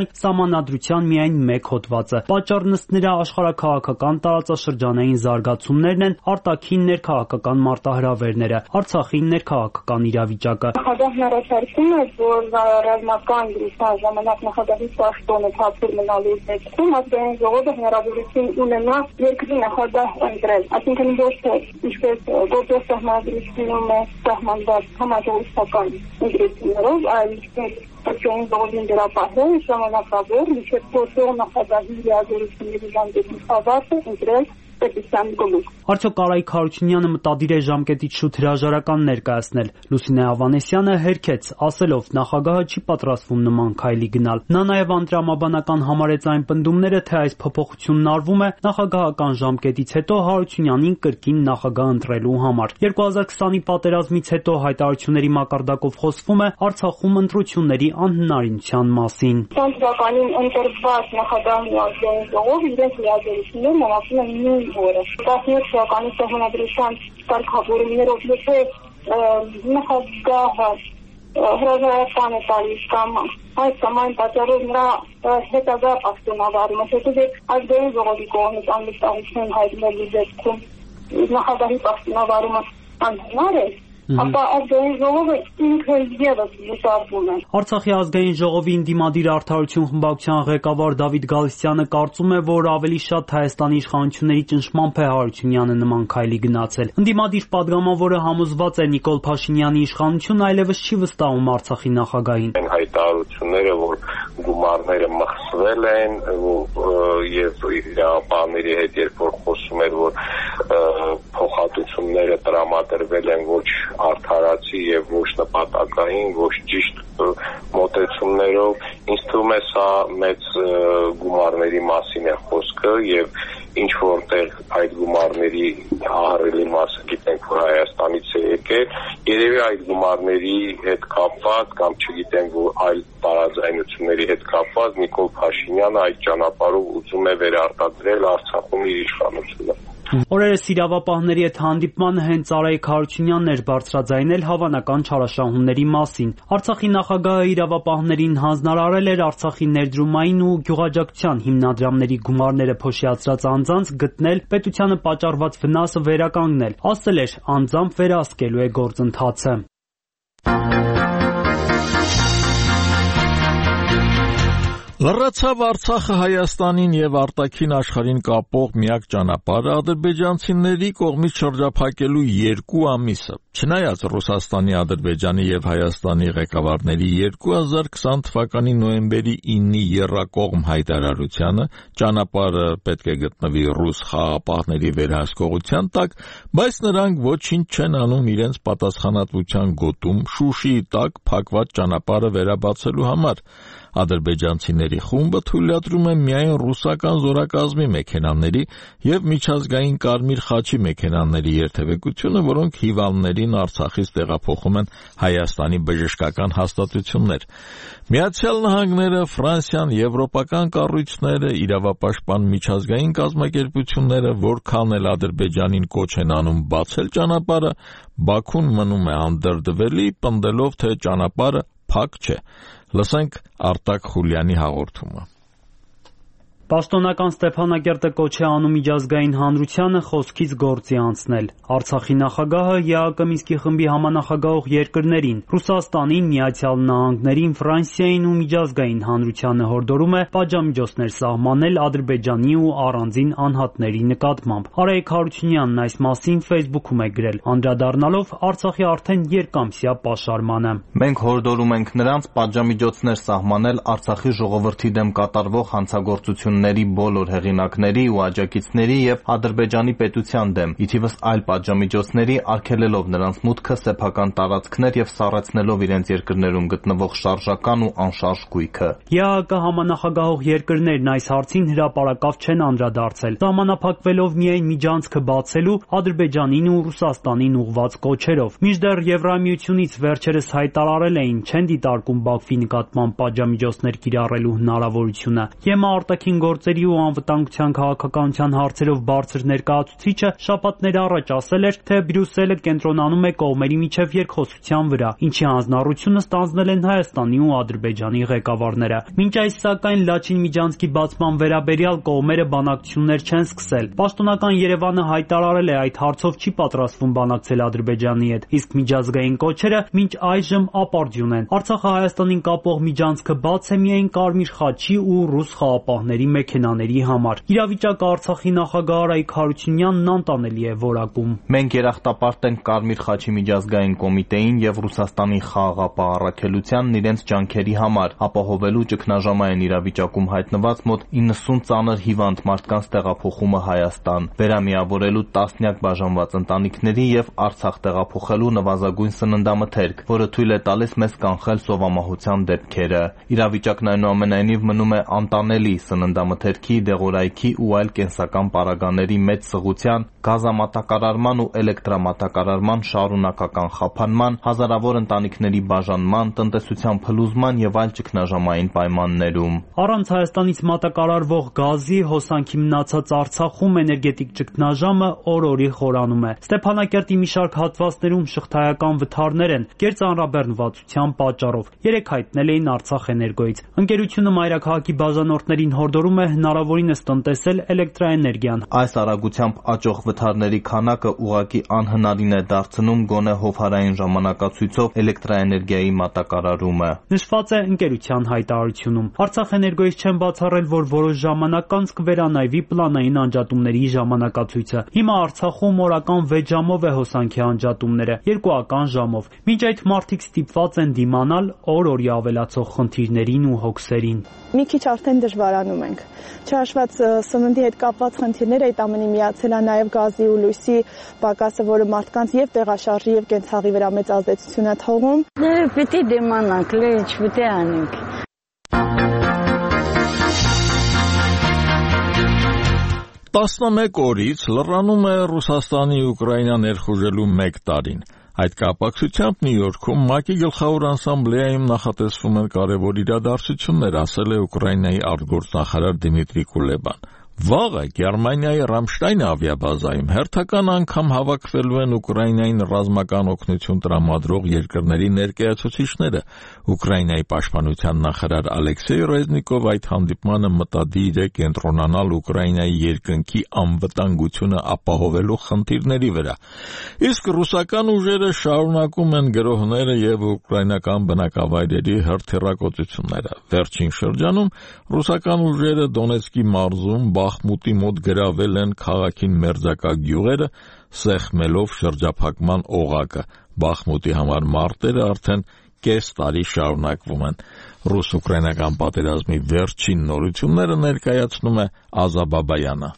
սահմանադրության միայն մեկ հոդվածը։ Պատճառն ըստ նրա աշխարհաքաղաքական տարածաշրջանային զարգացումներն են, արտաքին ներքաղաքական մարտահրավերները, Արցախի ներքաղաքական իրավիճակը։ Նախագահն առաջարկում է, որ ռազմական դրության ժամանակ նախագահի պաշտոնը թափուր մնալու դեպքում ազգային ժողովը հնարավորություն ունենա երկրի նախագահ ընտրել, այսինքն ոչ թե ինչպես գործող սահմանադրությունում է սահմանված համաժողովրդական ընտրություններով, այլ ինչպես Ազգային ժողովին դրապահել ժամանակավոր մինչև գործող նախագահի լիազորությունների ժամկետի ավարտը ընտրել պետության գլուխ։ Արդյոք Արայիկ Հարությունյանը մտադիր է ժամկետից շուտ հրաժարական ներկայացնել։ Լուսինե Ավանեսյանը հերքեց, ասելով նախագահը չի պատրաստվում նման քայլի գնալ։ Նա նաև անդրամաբանական համարեց այն պնդումները, թե այս փոփոխությունն արվում է նախագահական ժամկետից հետո Հարությունյանին կրկին նախագահ ընտրելու համար։ երկու հազար քսանի պատերազմից հետո հայտարարությունների մակարդակով խոսվում է Արցախում ընտրությունների անհնարինության մասին։ Թվականին ընտրված նախագահն ու ազգային ժողովը իրենց լիազորություններն ամուսնու են նույն օրը։ տասնյոթ թվականի սահմանադրության կարգավորումներով եթե նախագահը հրաժարական է տալիս կամ այս կամ այն պատճառով նրա հետագա պաշտոնավարումը, հետո ազգային ժողովի կողմից անվստահություն հայտնելու դեպքում նախագահի պաշտոնավարումը անհնար է, ապա ազգային ժողովը ինքը ևս լուսավորվում է։ Արցախի ազգային ժողովի ընդդիմադիր Արդարություն խմբակցության ղեկավար Դավիթ Գալստյանը կարծում է, որ ավելի շատ Հայաստանի իշխանությունների ճնշմամբ է Հարությունյանը նման քայլի գնացել։ Ընդդիմադիր падգամավորը համոզված է Նիկոլ Փաշինյանի իշխանությունը այլևս չի վստահում Արցախի նախագահին։ Այն հայտարարությունները, որ գումարները մխսվել են եւ իրավապահների հետ երբ որ խոսում էր, որ փոխհատուցումները տրամադրվել են ոչ արդարացի եւ ոչ նպատակային, ոչ ճիշտ մոտեցումներով, ինձ թվում է սա մեծ գումարների մասին է խոսքը եւ ինչ որտեղ այդ գումարների ահռելի մասը գիտենք, որ Հայաստանից է եկել, երևի այդ գումարների հետ կապված կամ չգիտեմ, որ այլ տարաձայնությունների հետ կապված Նիկոլ Փաշինյանը այդ ճանապարհով ուզում է վերարտադրել Արցախում իր իշխանությունը։ Օրերս իրավապահների հետ հանդիպմանը հենց Արայիկ Հարությունյանն էր բարձրաձայնել հավանական չարաշահումների մասին։ Արցախի նախագահը իրավապահներին հանձնարարել էր Արցախի ներդրումային ու գյուղաճակցության հիմնադրամների գումարները փոշիացրած անձանց գտնել, պետությանը պատճառված վնասը վերականգնել, ասել էր անձամբ վերահսկելու է գործընթացը։ Լռացավ Արցախը Հայաստանին եւ արտաքին աշխարհին կապող միակ ճանապարհը ադրբեջանցիների կողմից շրջափակելու երկու ամիսը։ Չնայած Ռուսաստանի, Ադրբեջանի եւ Հայաստանի ղեկավարների երկու հազար քսան թվականի նոյեմբերի ինի եռակողմ հայտարարությանը, ճանապարհը պետք է գտնվի ռուս խաղաղապահների վերահսկողության տակ, բայց նրանք ոչինչ չեն անում իրենց պատասխանատվության գոտում Շուշիի տակ փակված ճանապարհը վերաբացելու համար։ Ադրբեջանցիների խումբը թույլատրում է միայն ռուսական զորակազմի մեքենաների եւ միջազգային Կարմիր խաչի մեքենաների երթևեկությունը, որոնք հիվանդներին Արցախից տեղափոխում են Հայաստանի բժշկական հաստատություններ։ Միացյալ Նահանգները, Ֆրանսիան, եվրոպական կառույցները, իրավապաշտպան միջազգային կազմակերպությունները, որքան էլ Ադրբեջանին կոչ են անում բացել ճանապարհը, Բաքուն մնում է անդրդվելի, պնդելով, թե ճանապարհը փակ չէ։ Լսենք Արտակ Խուլյանի հաղորդումը։ Պաշտոնական Ստեփանակերտը կոչ է անում միջազգային հանրությանը խոսքից գործի անցնել։ Արցախի նախագահը ԵԱԿ Մինսկի խմբի համանախագահող երկրներին, Ռուսաստանին, Միացյալ Նահանգներին, Ֆրանսիային ու միջազգային հանրությանը հորդորում է պատժամիջոցներ սահմանել Ադրբեջանի ու առանձին անհատների նկատմամբ։ Արայիկ Հարությունյանն այս մասին Facebook-ում է գրել, անդրադառնալով Արցախի արդեն երկամսյա պաշարմանը։ Մենք հորդորում ենք նրանց պատժամիջոցներ սահմանել Արցախի ժողովրդի դեմ կատարվող հանցագործություն բոլոր հեղինակների ու աջակիցների եւ Ադրբեջանի պետության դեմ, ի թիվս այլ պատժամիջոցների արգելելով նրանց մուտքը սեփական տարածքներ եւ սառեցնելով իրենց երկրներում գտնվող շարժական ու անշարժ գույքը։ ԵԱԿ համանախագահող երկրներն այս հարցին հրապարակավ չեն անդրադարձել, սահմանափակվելով միայն միջանցքը բացելու Ադրբեջանին ու Ռուսաստանին ուղղված կոչերով։ Մինչդեռ Եվրամիությունից վերջերս հայտարարել էին չեն դիտարկում Բաքվի նկատմամբ պատժամիջոցներ կիրառելու հնարավորությունը։ ԵՄ արտաքին գործերի ու անվտանգության քաղաքականության հարցերով բարձր ներկայացուցիչը շաբաթներ առաջ ասել էր, թե Բրյուսելը կենտրոնանում է կողմերի միջև երկխոսության վրա, ինչի հանձնառությունը ստանձնել են Հայաստանի ու Ադրբեջանի ղեկավարները։ Մինչ այս սակայն Լաչին միջանցքի բացման վերաբերյալ կողմերը բանակցություններ չեն սկսել։ Պաշտոնական Երևանը հայտարարել է այդ հարցով չի պատրաստվում բանակցել Ադրբեջանի հետ, իսկ միջազգային կոչերը մինչ այժմ ապարդյուն են։ Արցախը Հայաստանին կապող միջանցքը բաց է միայն Կարմիր խաչի ու ռուս խաղապահների մեքենաների համար։ Իրավիճակը Արցախի նախագահ Արայիկ Հարությունյանն անտանելի է որակում։ Մենք երախտապարտ ենք Կարմիր խաչի միջազգային կոմիտեին եւ Ռուսաստանի խաղաղապահ առաքելությանն իրենց ջանքերի համար ապահովելու ճգնաժամային իրավիճակում հայտնված մոտ իննսուն ծանր հիվանդ մարդկանց տեղափոխումը Հայաստան, վերամիավորելու տասնյակ բաժանված ընտանիքների եւ Արցախ տեղափոխելու նվազագույն սննդամթերք, որը թույլ է տալիս մեզ կանխել սովամահության դեպքերը։ Իրավիճակն այնուամենայնիվ մնում է անտանելի սննդամթերքի, դեղորայքի ու այլ կենսական պարագաների մեծ սղության, գազամատակարարման ու էլեկտրամատակարարման շարունակական խափանման, հազարավոր ընտանիքների բաժանման, տնտեսության փլուզման եւ այլ ճգնաժամային պայմաններում։ Առանց Հայաստանից մատակարարվող գազի հոսանքի մնացած Արցախում էներգետիկ ճգնաժամը օր-օրի խորանում է։ Ստեփանակերտի մի շարք հատվածներում շղթայական վթարներ են կերծ անրաբեռնվածության պատճառով։ Երեք հայտնել էին Արցախ էներգոյից։ Ընկերությունը մայրաքաղաքի բաժանորդներին հորդորում է հնարավորինս տնտեսել էլեկտրաէներգիան։ Այս արագությամբ աճող վթարների քանակը ուղղակի անհնարին է դարձնում գոնե հովհարային ժամանակացույցով էլեկտրաէներգիայի մատակարարումը։ Նշված է ընկերության հայտարարությունում։ Արցախ էներգոյից չեն բացառել, որ որոշ ժամանակ անց կվերանայվի պլանային անջատումների ժամանակացույցը։ Հիմա Արցախում օրական վեց ժամով է հոսանքի անջատումները, երկուական ժամով։ Մինչ այդ մարդիկ ստիպված են դիմանալ օր-օրի ավելացող խնդիրներին ու հոգսերին։ Մի քիչ արդեն դժվարանում ենք։ Չհաշված սննդի հետ կապված խնդիրները, այդ ամենի միացել է նաև գազի ու լույսի պակասը, որը մարդկանց եւ տեղաշարժի եւ կենցաղի վրա մեծ ազդեցություն է թողում։ Պիտի դիմանանք, լեչ պիտի անենք։ տասնմեկ օրից լռանում է Ռուսաստանի Ուկրաինա ներխուժելու մեկ տարին։ Այդ կապակցությամբ Նյու Յորքում ՄԱԿ-ի գլխավոր ասամբլեայում նախատեսվում են կարևոր իրադարձություններ, ասել է Ուկրաինայի արտգործնախարար Դիմիտրի Կուլեբան։ Վաղը Գերմանիայի Ռամշտայն ավիաբազայում հերթական անգամ հավաքվելու են Ուկրաինային ռազմական օգնություն տրամադրող երկրների ներկայացուցիչները։ Ուկրաինայի պաշտպանության նախարար Ալեքսեյ Ռեզնիկով այդ հանդիպմանը մտադիր է կենտրոնանալ Ուկրաինայի երկնքի անվտանգությունը ապահովելու խնդիրների վրա։ Իսկ ռուսական ուժերը շարունակում են գրոհները եւ ուկրաինական բնակավայրերի հրթիռակոծությունները։ Վերջին շրջանում ռուսական ուժերը Դոնեցկի մարզում Բախմուտի մոտ գրավել են քաղաքին մերձակա գյուղերը, սեղմելով շրջափակման օղակը։ Բախմուտի համար մարտերը արդեն կես տարի շարունակվում են։ Ռուս-ուկրաինական պատերազմի վերջին նորությունները ներկայացնում է Ազա Բաբայանը։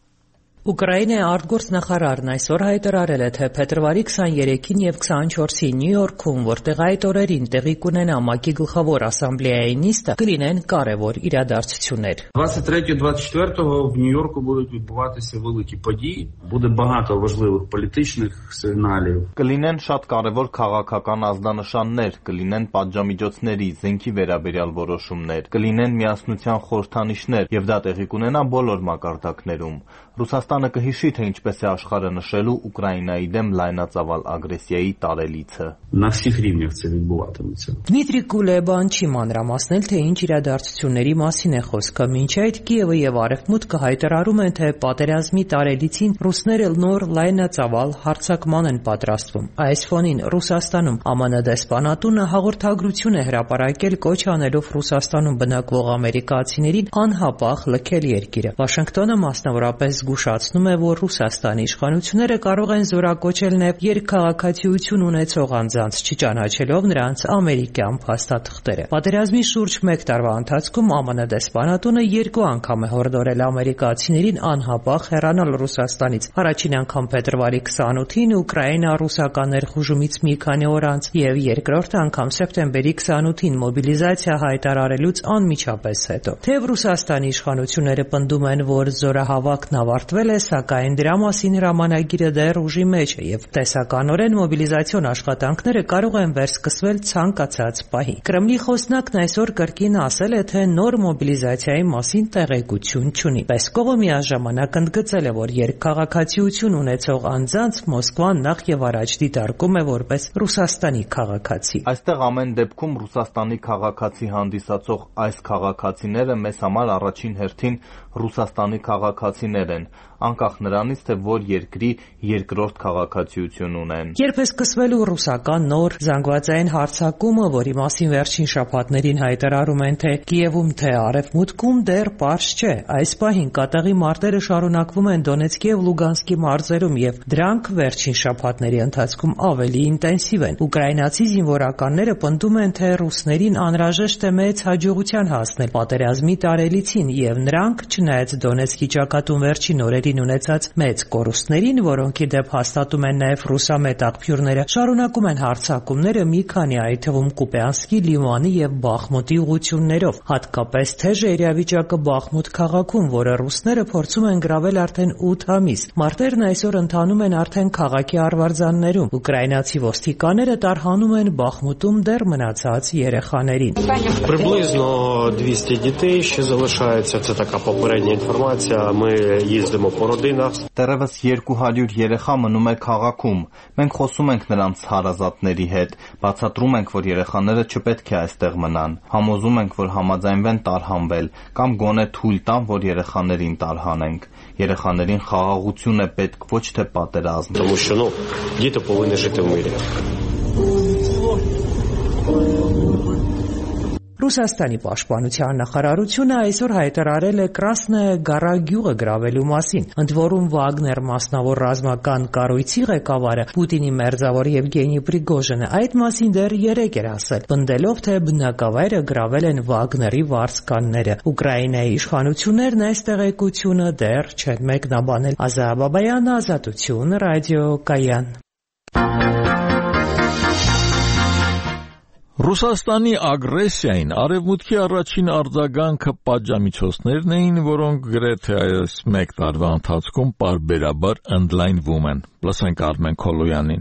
Ուկրաինայի արտգործնախարարն այսօր հայտարարել է, թե փետրվարի քսաներեքին եւ քսանչորսին Նյու Յորքում, որտեղ այդ օրերին տեղի կունենա ՄԱԿ-ի գլխավոր ասամբլեայի նիստը, կլինեն կարևոր իրադարձություններ։ двадцять третього двадцять четвертого в Нью-Йорку будуть відбуватися великі події, буде багато важливих політичних сигналів. Կլինեն շատ կարևոր քաղաքական ազդանշաններ, կլինեն պատժամիջոցների, զենքի վերաբերյալ որոշումներ, կլինեն միասնության խորհրդանիշներ եւ դա տեղի կունենա բոլոր մակարդակներում։ Ռուսաստանը կհիշի, թե ինչպես է աշխարհը նշելու Ուկրաինայի դեմ լայնածավալ ագրեսիայի տարելիցը։ На всіх рівнях це відбуватиметься. Դմիտրի Կուլեբան չի մանրամասնել, թե ինչ իրադարձությունների մասին է խոսքը։ Մինչ այդ Կիևը եւ Արևմուտքը հայտարարում են, թե պատերազմի տարելիցին ռուսները նոր լայնածավալ հարձակման են պատրաստվում։ Այս ֆոնին Ռուսաստանում ԱՄՆ դեսպանատունը հաղորդագրություն է հրապարակել կոչ անելով Ռուսաստանում բնակվող ամերիկացիներին անհապաղ լքել երկիրը։ Վաշինգտոնը մասնավորապես զգուշացնում է, որ Ռուսաստանի իշխանությունները կարող են զորակոչել նաև երկքաղաքացիություն ունեցող անձանց, չճանաչելով նրանց ամերիկյան փաստաթղթերը։ Պատերազմի շուրջ մեկ տարվա ընթացքում ԱՄՆ դեսպանատունը երկու անգամ է հորդորել ամերիկացիներին անհապաղ հեռանալ Ռուսաստանից։ Առաջին անգամ փետրվարի քսանութին Ուկրաինա ռուսական ներխուժումից մի քանի օր անց եւ երկրորդ անգամ սեպտեմբերի քսանութին մոբիլիզացիա հայտարարելուց անմիջապես հետո։ Թեև Ռուսաստանի իշխանությունները պնդում են, որ զորահավաքն ավարտվել ստեղծել է, սակայն դրա մասին հրամանագիրը դեռ ուժի մեջ է եւ տեսականորեն մոբիլիզացիոն աշխատանքները կարող են վերսկսվել ցանկացած պահի։ Կրեմլի խոսնակն այսօր կրկին ասել է, թե նոր մոբիլիզացիայի մասին տեղեկություն չունի։ Պեսկովը միաժամանակ ընդգծել է, որ երկքաղաքացիություն ունեցող անձանց Մոսկվան նախ եւ առաջ դիտարկում է որպես Ռուսաստանի քաղաքացի։ Այստեղ ամեն դեպքում Ռուսաստանի քաղաքացի հանդիսացող այս քաղաքացիները մեզ համար առաջին հերթին Ռուսաստանի քաղաքացիներ են, անկախ նրանից, թե որ երկրի երկրորդ քաղաքացիություն ունեն։ Երբ է սկսվելու ռուսական նոր զանգվածային հարձակումը, որի մասին վերջին շաբաթներին հայտարարում են թե Կիևում, թե Արևմուտքում, դեռ պարզ չէ։ Այս պահին կատաղի մարտերը շարունակվում են Դոնեցկի եւ Լուգանսկի մարզերում եւ դրանք վերջին շաբաթների ընթացքում ավելի ինտենսիվ են։ Ուկրաինացի զինվորականները պնդում են, թե ռուսներին անհրաժեշտ է մեծ հաջողության հասնել պատերազմի տարելիցին եւ նրանք, չնայած Դոնեցկի ճակատում վերջին օրերին ունեցած մեծ կորուստներին, որոնք ի դեպ հաստատում են նաև ռուսամետ աղբյուրները, շարունակում են հարձակումները մի քանի, այդ թվում Կուպյանսկի, Լիմանի եւ Բախմուտի ուղղություններով։ Հատկապես թեժ է իրավիճակը Բախմուտ քաղաքում, որը ռուսները փորձում են գրավել արդեն ութ ամիս։ Մարտերն այսօր ընթանում են արդեն քաղաքի արվարձաններում։ Ուկրաինացի ոստիկանները տարհանում են Բախմուտում դեռ մնացած երեխաներին։ Приблизно двісті дітей ще залишається. Це така попередня інформація. Ми їздимо по родинах. Դեռևս երկու հարյուր երեխա մնում է քաղաքում։ Մենք խոսում ենք նրանց հարազատների հետ, բացատրում ենք, որ երեխաները չպետք է այստեղ մնան։ Համոզում ենք, որ համաձայնվեն տարհանվել կամ գոնե թույլ տան, որ երեխաներին տարհանենք։ Երեխաներին խաղաղություն է պետք, ոչ թե պատերազմ։ Тому що, ну, діти повинні жити в мирі. Ռուսաստանի պաշտպանության նախարարությունը այսօր հայտարարել է Կրասնոյե Գորա գյուղը գրավելու մասին։ Ընդ որում Վագներ մասնավոր ռազմական կառույցի ղեկավարը Պուտինի մերձավոր Եվգենի Պրիգոժինը այդ մասին դեռ երեկ էր ասել, պնդելով, թե բնակավայրը գրավել են Վագների վարձկանները։ Ուկրաինայի իշխանություններն այս տեղեկությունը դեռ չեն մեկնաբանել։ Ազա Բաբայան, Ազատություն, Ռադիո Կայան։ Ռուսաստանի ագրեսիային Արևմուտքի առաջին արձագանքը պատժամիջոցներն էին, որոնք գրեթե այս մեկ տարվա ընթացքում պարբերաբար ընդլայնվում են։ Լսենք Արմեն Քոլոյանին։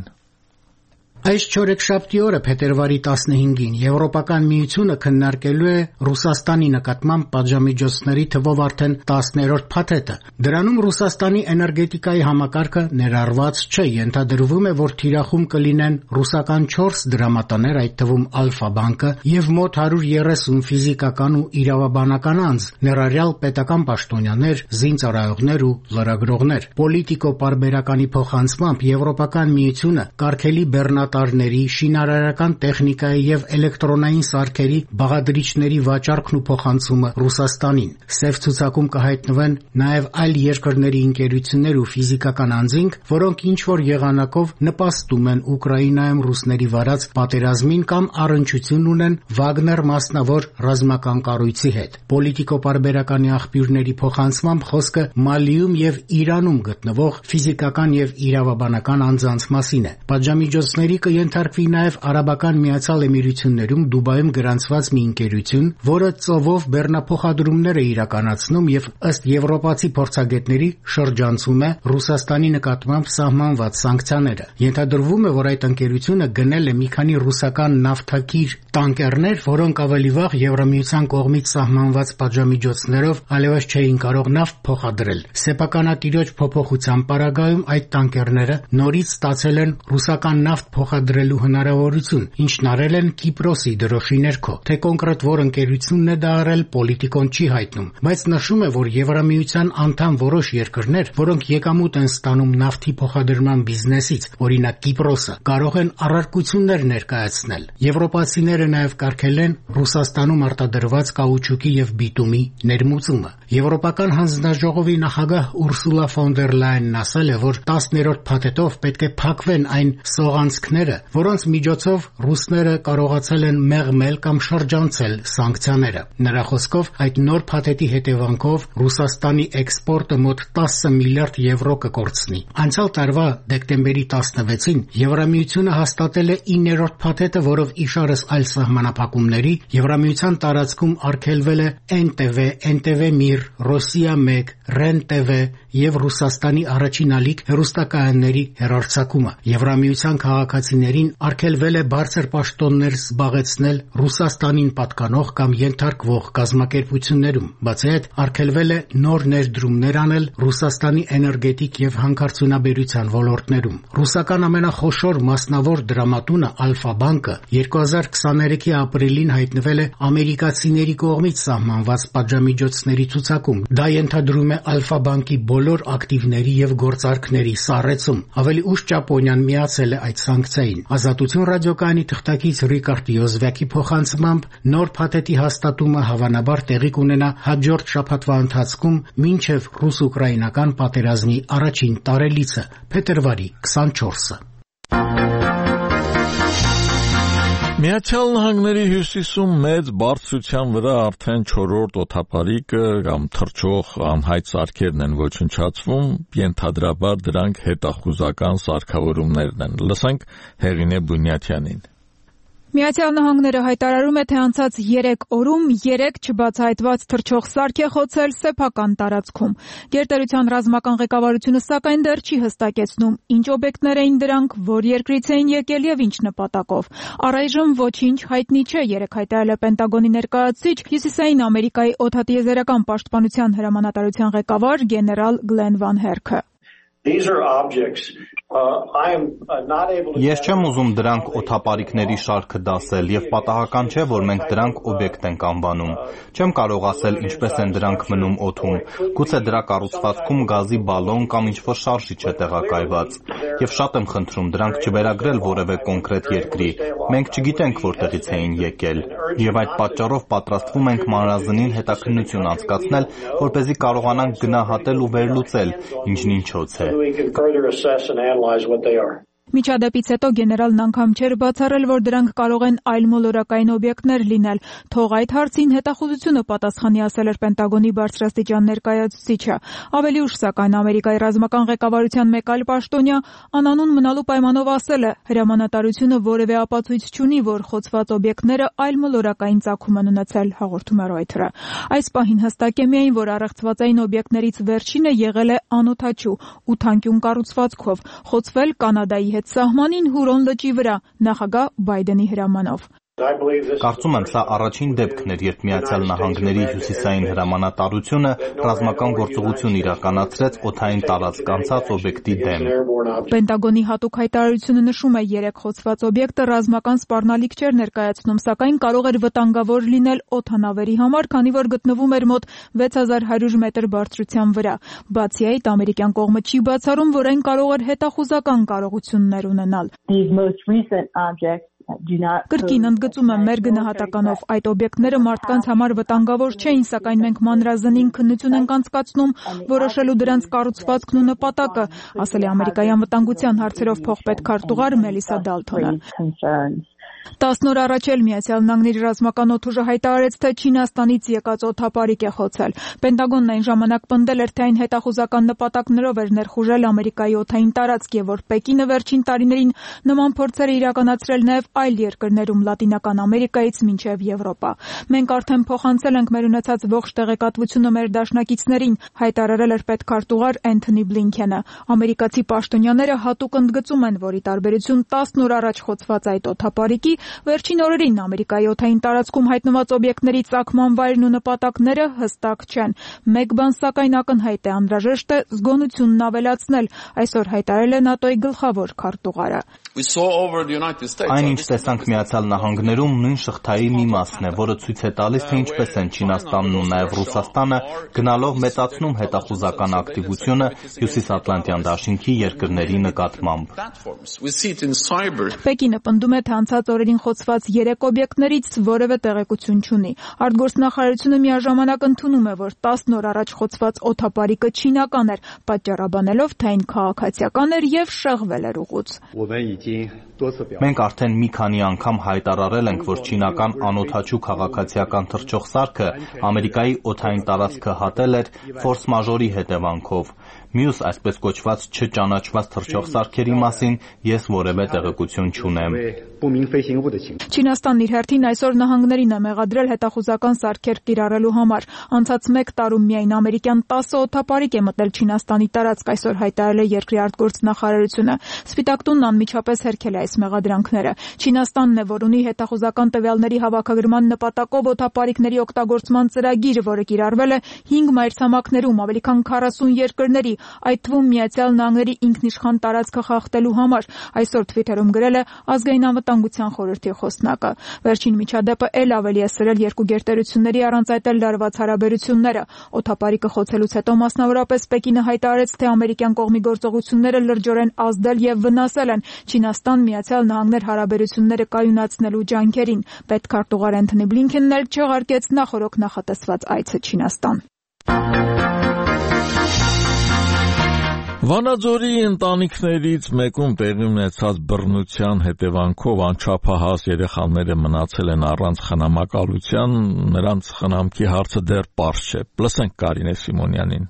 Այս չորեքշաբթի օրը փետրվարի տասնհինգին Եվրոպական միությունը քննարկելու է Ռուսաստանի նկատմամբ պատժամիջոցների թվով արդեն տասներորդ փաթեթը։ Դրանում Ռուսաստանի էներգետիկայի համակարգը ներառված չէ, ենթադրվում է, որ թիրախում կլինեն ռուսական չորս դրամատաներ, այդ թվում Ալֆա բանկը եւ մոտ հարյուր երեսուն ֆիզիկական ու իրավաբանական անձ, ներառյալ պետական պաշտոնյաներ, զինծառայողներ ու լրագրողներ։ Պոլիտիկո պարբերականի փոխանցմամբ Եվրոպական միությունը կարգելի բեռնատար տարների, շինարարական տեխնիկայի եւ էլեկտրոնային սարքերի բաղադրիչների վաճառքն ու փոխանցումը Ռուսաստանին։ Սև ցուցակում կհայտնվեն նաեւ այլ երկրների ընկերություններ ու ֆիզիկական անձինք, որոնք ինչ-որ եղանակով նպաստում են Ուկրաինայում ռուսների վարած պատերազմին կամ առնչություն ունեն Վագներ մասնավոր ռազմական կառույցի հետ։ Պոլիտիկո պարբերականի աղբյուրների փոխանցմամբ խոսքը Մալիում եւ Իրանում գտնվող ֆիզիկական եւ իրավաբանական անձանց մասին է։ Պատժամիջոցների կենթարկվի նաև Արաբական Միացյալ Էմիրություններում Դուբայում գրանցված մի ընկերություն, որը ծովով բեռնափոխադրումներ է իրականացնում եւ ըստ եվրոպացի փորձագետների շրջանցում է Ռուսաստանի նկատմամբ սահմանված սանկցիաները։ Ենթադրվում է, որ այդ ընկերությունը գնել է մի քանի ռուսական նավթակիր տանկերներ, որոնք ավելի վաղ Եվրամիության կողմից սահմանված պատժամիջոցներով այլևս չէին կարող նավթ փոխադրել։ Սեփականատիրոջ փոփոխության պարագայում այդ տանկերները նորից ստացել են ռուսական նավթ փոխադրելու հնարավորություն, ինչն արել են Կիպրոսի դրոշի ներքո։ Թե կոնկրետ որ ընկերությունն է դա արել, պոլիտիկոն չի հայտնում, բայց նշում է, որ Եվրամիության անդամ որոշ երկրներ, որոնք եկամուտ են ստանում նավթի փոխադրման բիզնեսից, օրինակ Կիպրոսը, կարող են առարկություններ ներկայացնել։ Եվրոպացիները նաև կարգել են Ռուսաստանում արտադրված կաուչուկի եւ բիտումի ներմուծումը։ Եվրոպական հանձնաժողովի նախագահ Ուրսուլա ֆոն դեր Լայենն ասել է, որ տասներորդ փաթեթով պետք է փակվեն այն սողանցքները, օրինակները, որոնց միջոցով ռուսները կարողացել են մեղմել կամ շրջանցել սանկցիաները։ Նրա խոսքով այդ նոր փաթեթի հետևանքով Ռուսաստանի էքսպորտը մոտ տասը միլիարդ եվրո կկորցնի։ Անցյալ տարվա դեկտեմբերի տասնվեցին Եվրամիությունը հաստատել է իններորդ փաթեթը, որով իշարս այլ սահմանափակումների Եվրամիության տարածքում արգելվել է Էն Տե Վե, Էն Տե Վե Միր, Ռոսիա մեկ, Ռեն Տե Վե եւ Ռուսաստանի առաջին ալիք հեռուստակայանների հեռարձակումը։ Եվրամիության քաղաքացիներին արգելվել է բարձր պաշտոններ զբաղեցնել Ռուսաստանին պատկանող կամ ենթարկվող կազմակերպություններում։ Բացի այդ, արգելվել է նոր ներդրումներ անել Ռուսաստանի էներգետիկ եւ հանքարդյունաբերության ոլորտներում։ Ռուսական ամենախոշոր մասնավոր դրամատունը Ալֆա բանկը երկու հազար քսաներեքի ապրիլին հայտնվել է ամերիկացիների կողմից սահմանված պատժամիջոցների ցուցակում։ Դա ենթադրում է Ալֆա բանկի բոլոր ակտիվների եւ գործարքների սառեցում։ Ավելի ուշ Ճապոնիան միացել է այդ սանկցիային։ Ազատություն ռադիոկայանի թղթակից Ռիկարդ Յոզվյակի փոխանցմամբ նոր փաթեթի հաստատումը հավանաբար տեղի կունենա հաջորդ շաբաթվա ընթացքում մինչև ռուս-ուկրաինական պատերազմի առաջին տարելիցը՝ փետրվարի քսանչորսը։ Միացյալ Նահանգների հյուսիսում մեծ բարձրության վրա արդեն չորրորդ օդապարիկը կամ թռչող անհայտ սարքերն են ոչնչացվում, ենթադրաբար դրանք հետախուզական սարքավորումներն են։ Լսենք Հեղինե Բունյաթյանին։ Միացյալ Նահանգները հայտարարում է, թե անցած երեք օրում երեք չբացահայտված թռչող սարք է խոցել սեփական տարածքում։ Գերտերության ռազմական ղեկավարությունը սակայն դեռ չի հստակեցնում, ինչ օբյեկտներ էին դրանք, որ երկրից էին եկել եւ ինչ նպատակով։ Առայժմ ոչինչ հայտնի չէ, երեք հայտարարել է Պենտագոնի ներկայացուցիչ Հյուսիսային Ամերիկայի օդատիեզերական պաշտպանության հրամանատարության ղեկավար գեներալ Գլեն Վան Հերքը։ Ես չեմ ուզում դրանք օդապարիկների շարքը դասել եւ պատահական չէ, որ մենք դրանք օբյեկտ ենք անվանում։ Չեմ կարող ասել ինչպես են դրանք մնում օդում։ Գուցե դրա կառուցվածքում գազի բալոն կամ ինչ-որ շարժիչ է տեղակայված։ Եվ շատ եմ խնդրում դրանք չվերագրել որևէ կոնկրետ երկրի։ Մենք չգիտենք որտեղից էին եկել։ Եվ այդ պատճառով պատրաստվում ենք մանրազնին հետաքննություն անցկացնել, որպեսզի կարողանանք գնահատել ու վերլուծել ինչն ինչոց է։ Միջադեպից հետո գեներալն անգամ չէր բացառել, որ դրանք կարող են այլ մոլորակային օբյեկտներ լինել։ Թող այդ հարցին հետախուզությունը պատասխանի, ասել էր Պենտագոնի բարձրաստիճան ներկայացուցիչը։ Ավելի ուշ, սակայն, Ամերիկայի ռազմական ղեկավարության մեկ այլ պաշտոնյա անանուն մնալու պայմանով ասել է, հրամանատարությունը որևէ ապացույց չունի, որ խոցված օբյեկտները այլ մոլորակային ծագում են ունեցել, հաղորդում է Reuters-ը։ Այս պահին հստակ է միայն, որ առեղծվածային օբյեկտներից վերջինը եղել է անօդաչու ութանկյուն կառուցվածքով, խոցվել Կանադայի հետ սահմանին Հուրոն լճի վրա, նախագահ Բայդենի հրամանով։ Կարծում եմ, սա առաջին դեպքն էր, երբ Միացյալ Նահանգների հյուսիսային հրամանատարությունը ռազմական գործողություն իրականացրեց օդային տարածք անցած օբյեկտի դեմ։ Պենտագոնի հատուկ հայտարարությունը նշում է, երեք խոցված օբյեկտը ռազմական սպառնալիք չէր ներկայացնում, սակայն կարող էր վտանգավոր լինել օդանավերի համար, քանի որ գտնվում էր մոտ վեց հազար հարյուր մետր բարձրության վրա։ Բացի այդ, ամերիկյան կողմը չի բացառում, որ այն կարող էր հետախուզական կարողություններ ունենալ։ Կրկին ընդգծում եմ, մեր գնահատականով այդ օբյեկտները մարդկանց համար վտանգավոր չէին, սակայն մենք մանրազնին քննություն ենք անցկացնում, որոշելու դրանց կառուցվածքն ու նպատակը, ասել է Ամերիկայի անվտանգության հարցերով փոխպետ քարտուղար Մելիսա Դալթոնը։ Տասն օր առաջ էլ Միացյալ Նահանգների ռազմական օդուժը հայտարարեց, թե Չինաստանից եկած օդապարիկ է խոցել։ Պենտագոնն այն ժամանակ պնդել էր, թե այն հետախուզական նպատակներով էր ներխուժել Ամերիկայի օդային տարածք եւ որ Պեկինը վերջին տարիներին նման փորձեր է իրականացրել նաեւ այլ երկրներում Լատինական Ամերիկայից մինչեւ Եվրոպա։ Մենք արդեն փոխանցել ենք մեր ունեցած ողջ տեղեկատվությունը մեր դաշնակիցներին, հայտարարել էր պետքարտուղար Էնթոնի Բլինքենը։ Ամերիկացի պաշտոնյաները հատուկ ընդգծում են, որ ի տարբերություն տասն օր առաջ խոցված այդ օդապարիկի վերջին օրերին Ամերիկայի օդային տարածքում հայտնված օբյեկտների ծագման վայրն ու նպատակները հստակ չեն։ Մեկ բան սակայն ակնհայտ է, անհրաժեշտ է զգոնությունն ավելացնել, այսօր հայտարարել է ՆԱՏՕ-ի գլխավոր քարտուղարը։ Այն, ինչ տեսանք Միացյալ Նահանգներում, նույն շղթայի մի մասն է, որը ցույց է տալիս, թե ինչպես են Չինաստանն ու նաև Ռուսաստանը գնալով մեծացնում հետախուզական ակտիվությունը Հյուսիսատլանտյան դաշինքի երկրների նկատմամբ։ Պեկինը պնդում է, թե անցած օրերին խոցված երեք օբյեկտներից որևէ տեղեկություն չունի։ Արտգործնախարարությունը միաժամանակ ընդունում է, որ տասն օր առաջ խոցված օդապարիկը չինական էր, պատճառաբանելով, թե այն քաղաքացիական էր եւ շեղվել էր ուղուց։ Մենք արդեն մի քանի անգամ հայտարարել ենք, որ չինական անօդաչու քաղաքացիական թռչող սարքը Ամերիկայի օդային տարածքը հատել էր ֆորս մաժորի հետևանքով։ Մյուս այսպես կոչված չճանաչված թռչող սարքերի մասին ես որևէ տեղեկություն չունեմ։ Չինաստանն իր հերթին այսօր նահանգներին է մեղադրել հետախուզական սարքեր կիրառելու համար։ Անցած մեկ տարում միայն ամերիկյան տասը օդապարիկ է մտել Չինաստանի տարածք, այսօր հայտարարել է երկրի արտգործնախարարությունը։ Սպիտակ տունն անմիջապես հերքել է այս մեղադրանքները։ Չինաստանն է, որ ունի հետախուզական տվյալների հավաքագրման նպատակով օդապարիկների օգտագործման ծրագիր, որը կիրառվել է հինգ մայրցամաքներում ավելի քան քառասուն երկրների, այդ թվում Միացյալ Նահանգների ինքնիշխան տարածքը խախտելու համար, այսօր Twitter-ում գրել է Ազգային անվտանգության խորհրդի խոսնակը։ Վերջին միջադեպը էլ ավելի է սրել երկու գերտերությունների առանց այդ էլ լարված հարաբերությունները։ Օդապարիկը խոցելուց հետո մասնավորապես Պեկինը հայտարարեց, թե ամերիկյան կողմի գործողությունները լրջորեն ազդել եւ վնասել են Չինաստան-Միացյալ Նահանգներ հարաբերությունները կայունացնելու ջանքերին։ Պետքարտուղար Էնթոնի Բլինքենն էլ չեղարկեց նախօրոք նախատեսված այցը Չինաստան։ Վանաձորի ընտանիքներից մեկում տեղի ունեցած բռնության հետևանքով անչափահաս երեխաները մնացել են առանց խնամակալության, նրանց խնամքի հարցը դեռ պարզ չէ։ Լսենք Կարինե Սիմոնյանին։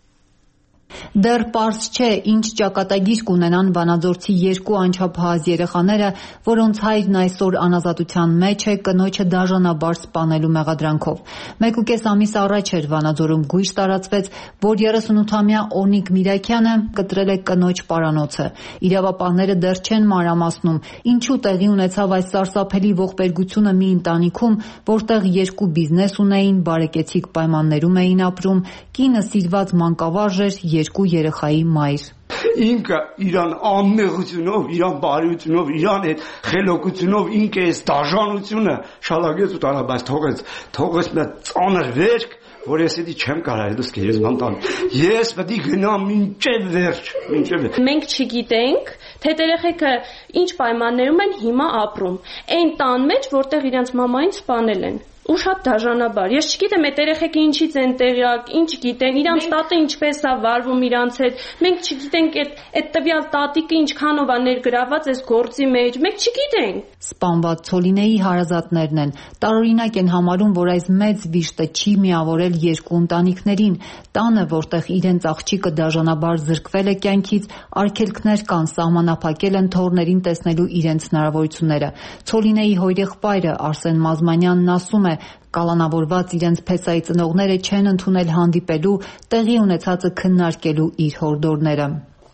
Դեռ պարզ չէ, ինչ ճակատագիր կունենան վանաձորցի երկու անչափահաս երեխաները, որոնց հայրն այսօր անազատության մեջ է կնոջը դաժանաբար սպանելու մեղադրանքով։ Մեկ ու կես ամիս առաջ էր Վանաձորում գույժ տարածվեց, որ երեսունութամյա Օնիկ Միրաքյանը կտրել է կնոջ պարանոցը։ Իրավապահները դեռ չեն մանրամասնում, ինչու տեղի ունեցավ այս սարսափելի ողբերգությունը մի ընտանիքում, որտեղ երկու բիզնես ունեին, բարեկեցիկ պայմաններում էին ապրում, կինը սիրված մանկավարժ էր, երկու երեխայի մայր։ Ինքը իրան անմեղությունով, իրան բարիությունով, իրան այդ խելոքությունով ինքը այս դաժանությունը շալագեց ու տարա, բայց թողեց, թողեց մի ծանր վերք, որ ես էդի չեմ կարող դուս քեզ մանտան։ Ես պետք է գնամ մինչև վերջ, մինչև վերջ։ Մենք չգիտենք, թե երեխեքը ինչ պայմաններում են հիմա ապրում։ Այն տան մեջ, որտեղ իրենց մամային սպանել են։ Ու շատ դաժանաբար։ Ես չգիտեմ այդ երեխեքը ինչից են տեղյակ, ինչ գիտեն, իրանց տատը ինչպես է վարվում իրանց հետ։ Մենք չգիտենք այդ այդ տվյալ տատիկը ինչքանով է ներգրաված այս գործի մեջ։ Մենք չգիտենք։ Սպանված Ցոլինեի հարազատներն են։ Տարօրինակ են համարում, որ այս մեծ վիշտը չի միավորել երկու ընտանիքներին։ Տանը, որտեղ իրենց աղջիկը դաժանաբար զրկվել է կյանքից, արգելքներ կան, սահմանափակել են թոռներին տեսնելու իրենց հնարավորությունները։ Ցոլինեի հորեղբայրը Արսեն Մազմանյանն ասում է, կալանավորված իրենց փեսայի ծնողները չեն ընդունել հանդիպելու, տեղի ունեցածը քննարկելու իր հորդորները։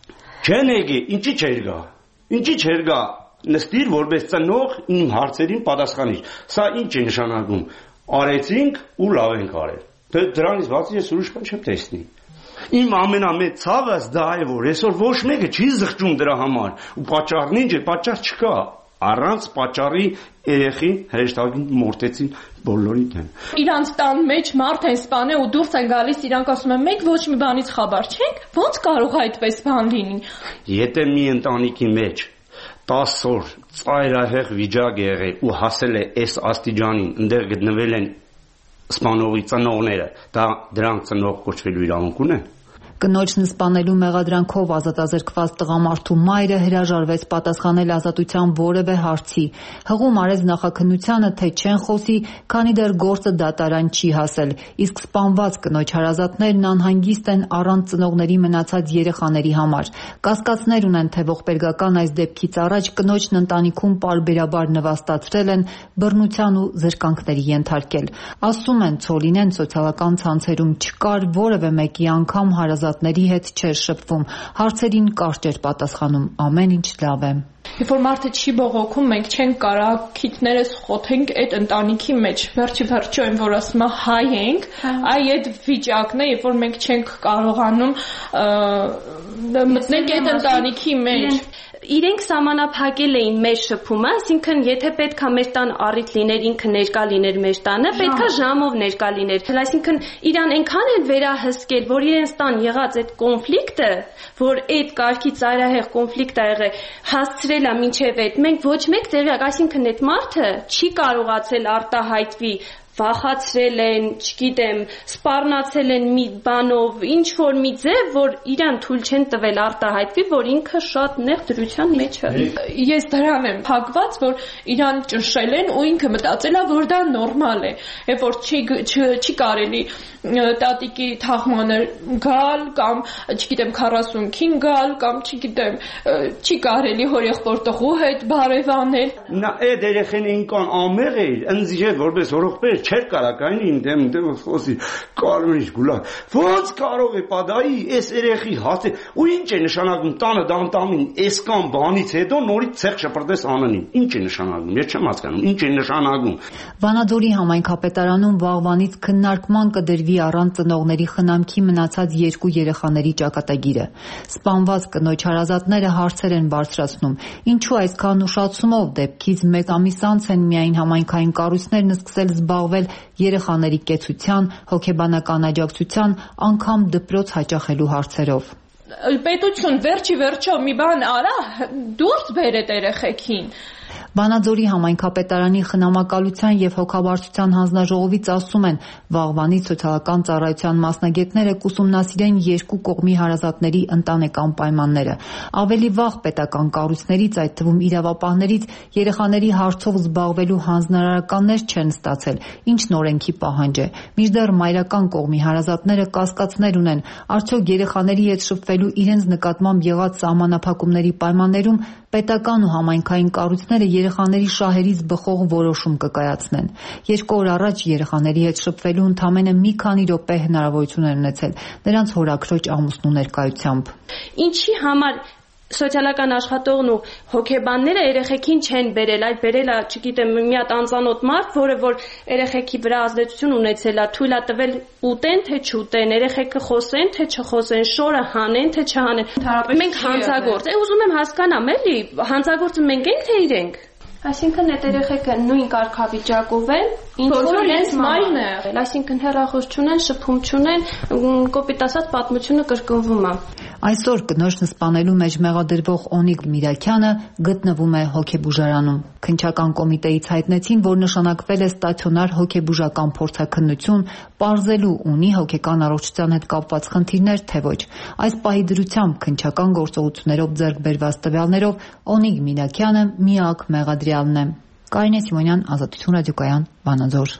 Չեն եկի, ինչի չեր գա։ Ինչի չեր գա։ Նստիր որպես ծնող իմ հարցերին պատասխանիր։ Սա ինչ է նշանակում։ Արեցինք ու լավ ենք արել։ Դե դրանից բացի ես ուրիշ բան չեմ տեսնի։ Իմ ամենամեծ ցավս դա է, որ այսօր ոչ մեկը չի զղջում դրա համար, ու պատճառն ինչ է, պատճառ չկա։ Առանց պատճառի երեխին հեշտագին մորտեցին բոլորի դեմ։ Իրանց տան մեջ մարդ են սպանել ու դուրս են գալիս, իրանք ասում են մենք ոչ մի բանից խաբար չենք, ո՞նց կարող է այդպես բան լինի։ Եթե մի ընտանիքի մեջ տասը օր ծայրահեղ վիճակ է եղել ու հասել է այս աստիճանին, այնտեղ գտնվել են սպանողի ծնողները, դա դրանք ծնող կոչվելու իրավունք ունեն։ Կնոջն սպանելու մեղադրանքով ազատազրկված տղամարդու մայրը հրաժարվեց պատասխանել ազատության որևէ հարցի։ Հղում արեց նախաքննությանը, թե չեն խոսի, քանի դեռ գործը դատարան չի հասել, իսկ սպանված կնոջ հարազատներն անհանգիստ են առանց ծնողների մնացած երեխաների համար։ Կասկածներ ունեն, թե ողբերգական այս դեպքից առաջ կնոջն ընտանիքում պարբերաբար նվաստացրել են, բռնության ու զրկանքների ենթարկել։ Ասում են, Ցոլինեն սոցիալական ցանցերում չկար, որևէ մեկի անգամ հարազատ ների հետ չէր շփվում, հարցերին կարճ էր պատասխանում, ամեն ինչ լավ է։ Երբ որ մարդը չի բողոքում, մենք չենք կարող քիթներս խոթենք այդ ընտանիքի մեջ։ Վերջի վերջո այն որ ասում է հայ ենք, այ այդ վիճակն է, երբ որ մենք չենք կարողանում մտնենք այդ ընտանիքի մեջ։ Իրենք սահմանափակել էին մեր շփումը, այսինքն եթե պետքա մեր տան առիթ լիներ, ինքը ներկա լիներ մեր տանը, պետքա ժամով ներկա լիներ։ Այսինքն իրան այնքան են վերահսկել, որ իրենց տան եղած այդ կոնֆլիկտը, որ այդ կարգի ծայրահեղ կոնֆլիկտ ա եղել, հասցրել է մինչև այդ։ Մենք ոչ մեկ տեղյակ, այսինքն այդ մարդը չի կարողացել արտահայտվի վախացրել են, չգիտեմ, սպառնացել են մի բանով, ինչ որ մի ձև, որ իրան թույլ չեն տվել արտահայտվի, որ ինքը շատ նեղ դրության մեջ է։ Ես դրան եմ փակված, որ իրան ճնշել են ու ինքը մտածել է, որ դա նորմալ է, եւ որ չի չի կարելի տատիկի թաղմանը գալ կամ չգիտեմ քառասունքին գալ կամ չգիտեմ չի կարելի հորեղբոր տղու հետ բարևանել։ Նա այդ երեխեն ինքան ամեղ էր, ինձ հետ որպես հորեղբեր չէր կարակային իմ դեմ դեմ խոսի կարմիր գուլա։ Ոնց կարող է падայի այս երեխի հասը ու ինչ է նշանակում տանը դանտամին այսքան բանից հետո նորից ցեղ շպրտես անանին։ Ինչ է նշանակում։ Ես չեմ հասկանում, ինչ է նշանակում։ Վանաձորի համայնքապետարանում վաղվանից քննարկման կդրվի առանց ծնողների խնամքի մնացած երկու երեխաների ճակատագիրը։ Սպանված կնոջ հարազատները հարցեր են բարձրացնում, ինչու այսքան ուշացումով դեպքից մեկ ամիս անց են միայն համայնքային կառույցներն սկսել զբաղվել երեխաների կեցության, հոգեբանական աջակցության, անգամ դպրոց հաճախելու հարցերով։ Պետություն վերջի վերջո մի բան արա, դուրս բեր այդ երեխեքին։ Վանաձորի համայնքապետարանի խնամակալության եւ հոգաբարձության հանձնաժողովից ասում են, վաղվանից սոցիալական ծառայության մասնագետները կուսումնասիրեն երկու կողմի հարազատների ընտանեկան պայմանները։ Ավելի վաղ պետական կառույցներից, այդ թվում իրավապահներից, երեխաների հարցով զբաղվելու հանձնարարականներ չեն ստացել, ինչն օրենքի պահանջ է։ Մինչդեռ մայրական կողմի հարազատները կասկածներ ունեն, արդյոք երեխաների հետ շփվելու իրենց նկատմամբ եղած սահմանափակումների պայմաններում պետական ու համայնքային կառույցները երեխաների շահերից բխող որոշում կկայացնեն։ Երկու օր առաջ երեխաների հետ շփվելու ընդամենը մի քանի րոպե հնարավորություն են ունեցել նրանց հորաքրոջ ամուսնու ներկայությամբ։ Ինչի համար սոցիալական աշխատողն ու հոգեբանները երեխեքին չեն բերել, այլ բերել է, չգիտեմ, մի հատ անծանոթ մարդ, որը որ երեխեքի վրա ազդեցություն ունեցել է, թույլ է տվել ուտեն, թե չուտեն, երեխեքը խոսեն, թե չխոսեն, շորը հանեն, թե չհանեն։ Մենք հանցագործ, ուզում եմ հասկանամ, էլի, հանցագործը մենք ենք, թե իրենք։ Այսինքն այդ երեխեքը նույն կարգավիճակով են, ինչ որ իրենց մայրն է, այսինքն հեռախոս չունեն, շփում չունեն, կոպիտ ասած պատմությունը կրկնվում է։ Այսօր կնոջն սպանելու մեջ մեղադրվող Օնիկ Միրաքյանը գտնվում է հոգեբուժարանում։ Քննչական կոմիտեից հայտնեցին, որ նշանակվել է ստացիոնար հոգեբուժական փորձաքննություն, պարզելու ունի հոգեկան առողջության հետ կապված խնդիրներ, թե ոչ։ Այս պահի դրությամբ քննչական գործողություններով ձեռք բերված տվյալներով Օնիկ Միրաքյանը միակ մեղադրյալն է։ Կարինե Սիմոնյան, Ազատություն ռադիոկայան, Վանաձոր։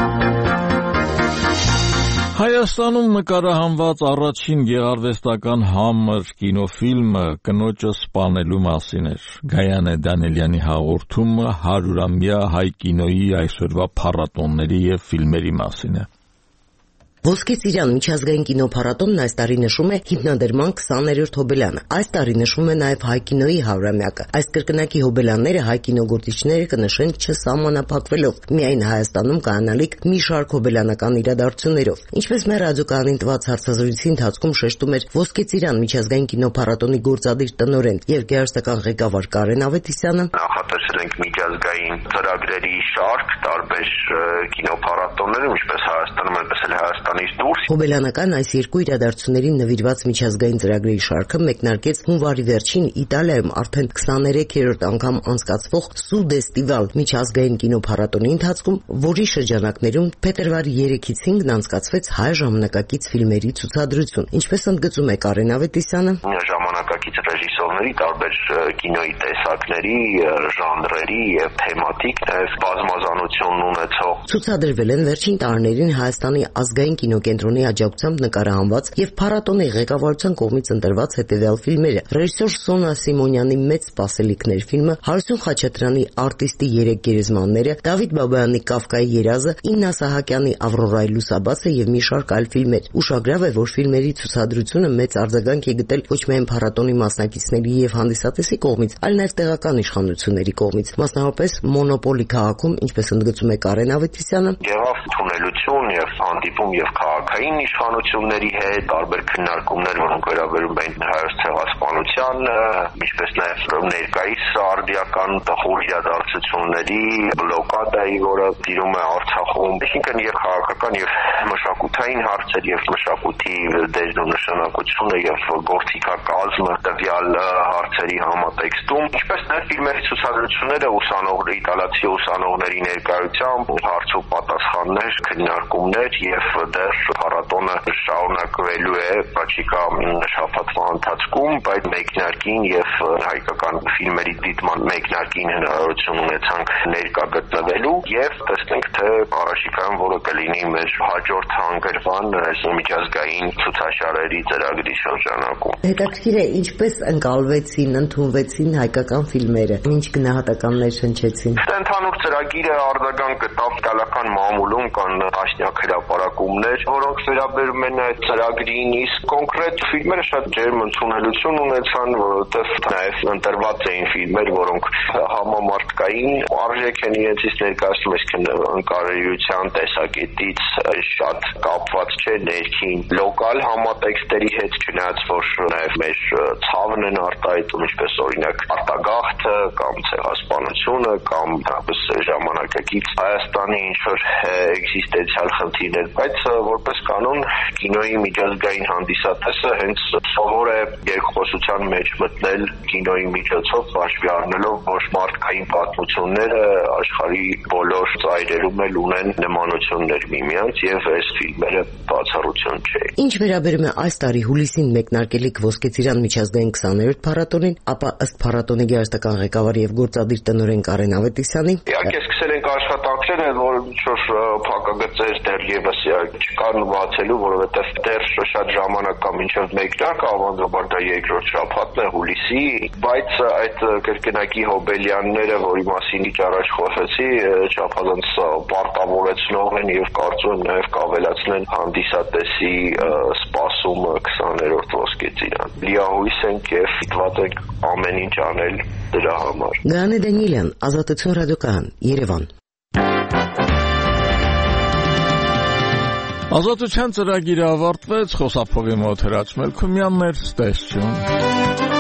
Հայաստանում նկարահանված առաջին գեղարվեստական համր կինոֆիլմը կնոջը սպանելու մասին էր։ Գայանե Դանիելյանի հաղորդումը հարյուրամյա հայ կինոյի այսօրվա փառատոների եւ ֆիլմերի մասին է։ Ոսկե ծիրան միջազգային կինոփառատոնն այս տարի նշում է հիմնադրման քսաներորդ հոբելյանը։ Այս տարի նշվում է նաև հայ կինոյի հարյուրամյակը։ Այս կրկնակի հոբելյանները հայ կինոգործիչները կնշեն չսահմանափակվելով միայն Հայաստանում կայանալիք մի շարք հոբելյանական իրադարձություններով։ Ինչպես մեր ռադիոկայանին տված հարցազրույցի ընթացքում շեշտում էր Ոսկե ծիրան միջազգային կինոփառատոնի գործադիր տնօրեն եւ գեղարվեստական ղեկավար Կարեն Ավետիսյանը, նախատեսել ենք միջազգային ծրագրերի շարք տարբեր կինոփառատոններում, ինչպես Հայաստանում, այնպես էլ Հայաստանից դուրս։ Հոբելյանական այս երկու իրադարձություններին նվիրված միջազգային ծրագրերի շարքը մեկնարկեց հունվարի վերջին Իտալիայում արդեն քսաներեքերորդ անգամ անցկացվող Սուդեստիվալ միջազգային կինոփառատոնի ընթացքում, որի շրջանակներում փետրվարի երեքից հինգն անցկացվեց հայ ժամանակակից ֆիլմերի ցուցադրություն։ Ինչպես ընդգծում է Կարեն Ավետիսյանը, ժամանակակից ռեժիսորների տարբեր կինոյի տեսակների, ժանրերի եւ թեմատիկ բազմազանություն ունեցող ցուցադրվել են վերջին տարիներին Հայաստանի ազգային կինոկենտրոնի աջակցությամբ նկարահանված եւ փառատոնի ղեկավարության կողմից ընտրված հետեւյալ ֆիլմերը. ռեժիսոր Սոնա Սիմոնյանի «Մեծ սպասելիքներ» ֆիլմը, Հարություն Խաչատրյանի «Արտիստի երեք գերեզմանները», Դավիթ Բաբայանի «Կավկայի երազը», Իննա Սահակյանի «Ավրորայի լուսաբացը» եւ մի շարք այլ ֆիլմեր։ Ուշագրավ է, որ ֆիլմերի ցուցադրությունը մեծ արձագանք է գտել ոչ միայն փառատոնի մասնակիցների եւ հանդիսատեսի կողմից, այլ նաեւ տեղական իշխանությունների կողմից, մասնավորապես Մոնոպոլի քաղաքում, ինչպես ընդգծում է Կարեն Ավետիսյանը, եղավ թունելություն եւ հանդիպում եւ քաղաքային իշխանությունների հետ, տարբեր քննարկումներ, որոնք վերաբերում են հայոց ցեղասպանության, ինչպես նաեւ ներկայիս արդիական տխուր իրադարձությունների թատրոնների բլոկադայի, որը տիրում է Արցախում, այսինքն եւ քաղաքական եւ մշակութային հարցեր եւ մշակույթի դերն ու նշանակությունը եւ գործիքակազմը տվյալ հարցերի համատեքստում, ինչպես նաեւ ֆիլմերի ցուցադրությունները ուսանողների, իտալացի ուսանողների ներկայությամբ, հարց ու պատասխաններ, քննարկումներ եւ դեռ փառատոնը շարունակվելու է բացիկա շաբաթվա ընթացքում, բայց մեկնարկին եւ հայկական ֆիլմերի դիտման մեկնարկին հնարավորություն ունեցանք ներկա գտնվելու եւ տեսնենք թե առաջիկայում որը կլինի մեր հաջորդ հանգրվան միջազգային ցուցաշարերի ծրագրի շրջանակում։ Հետաքրքիր է ինչպես ընկալվեցին, ընդունվեցին հայկական ֆիլմերը, ինչ գնահատականներ հնչեցին։ Ընդհանուր ծրագիրը արձագանք գտավ իտալական մամուլում կան տասնյակ հրապարակումներ, որոնք վերաբերում են այդ ծրագրին, իսկ կոնկրետ ֆիլմերը շատ ջերմ ընդունելություն ունեցան, որովհետև նաև ընտրված էին ֆիլմեր, որոնք համամարտկային արժեք են իրենցից ներկայացնում, այսինքն ընկալելիության տեսակետից շատ կապված չէ ներքին լոկալ համատեքստերի հետ, չնայած որ նաև մեր ցավն են արտահայտում, ինչպես օրինակ արտագաղթը կամ ցեղասպանությունը կամ ժամանակակից Հայաստանի ինչ-որ էքզիստենցիալ խնդիրներ, բայց որպես կանոն կինոյի միջազգային հանդիսատեսը հենց սովոր է երկխոսության մեջ մտնել կինոյի միջոցով, հաշվի առնելով, որ մարդկային պատմությունները աշխարհի բոլոր ծայրերում էլ ունեն նմանություններ միմյանց եւ այս ֆիլմերը բացառություն չէ։ Ինչ վերաբերում է այս տարի հուլիսին մեկնարկելիք Ոսկե Ծիրան միջազգային քսաներորդ փառատոնին, ապա ըստ փառատոնի գերստական ղեկավար եւ գործադիր տնօրեն Կարեն Ավետիսյանի, իհարկե սկսել ենք աշխատանքները, որ ինչ-որ փակագծեր դեռևս չկան բացելու, որովհետև դեռ շատ ժամանակ կա մինչև մեկնարկը, ավանդաբար դա երկրորդ շաբաթն է հուլիսի, բայց այդ կրկնակի հոբելյանները, որի մասին իջ առաջ խոսեցի, չափազանց պարտավորեցնող են եւ կարծում եմ նաեւ կավելացնեն հանդիսատեսի սպասումը քսաներորդ Ոսկե Ծիրան։ Լիահույս ենք եւ դիտված ենք ամեն ինչ անել դրա համար։ Գայանե Դանիելյան, Ազատություն ռադիոկայան, Երևան։ Ազատության ծրագիրը ավարտվեց, խոսափողի մոտ Հրաչ Մելքումյանն էր, ստեսություն։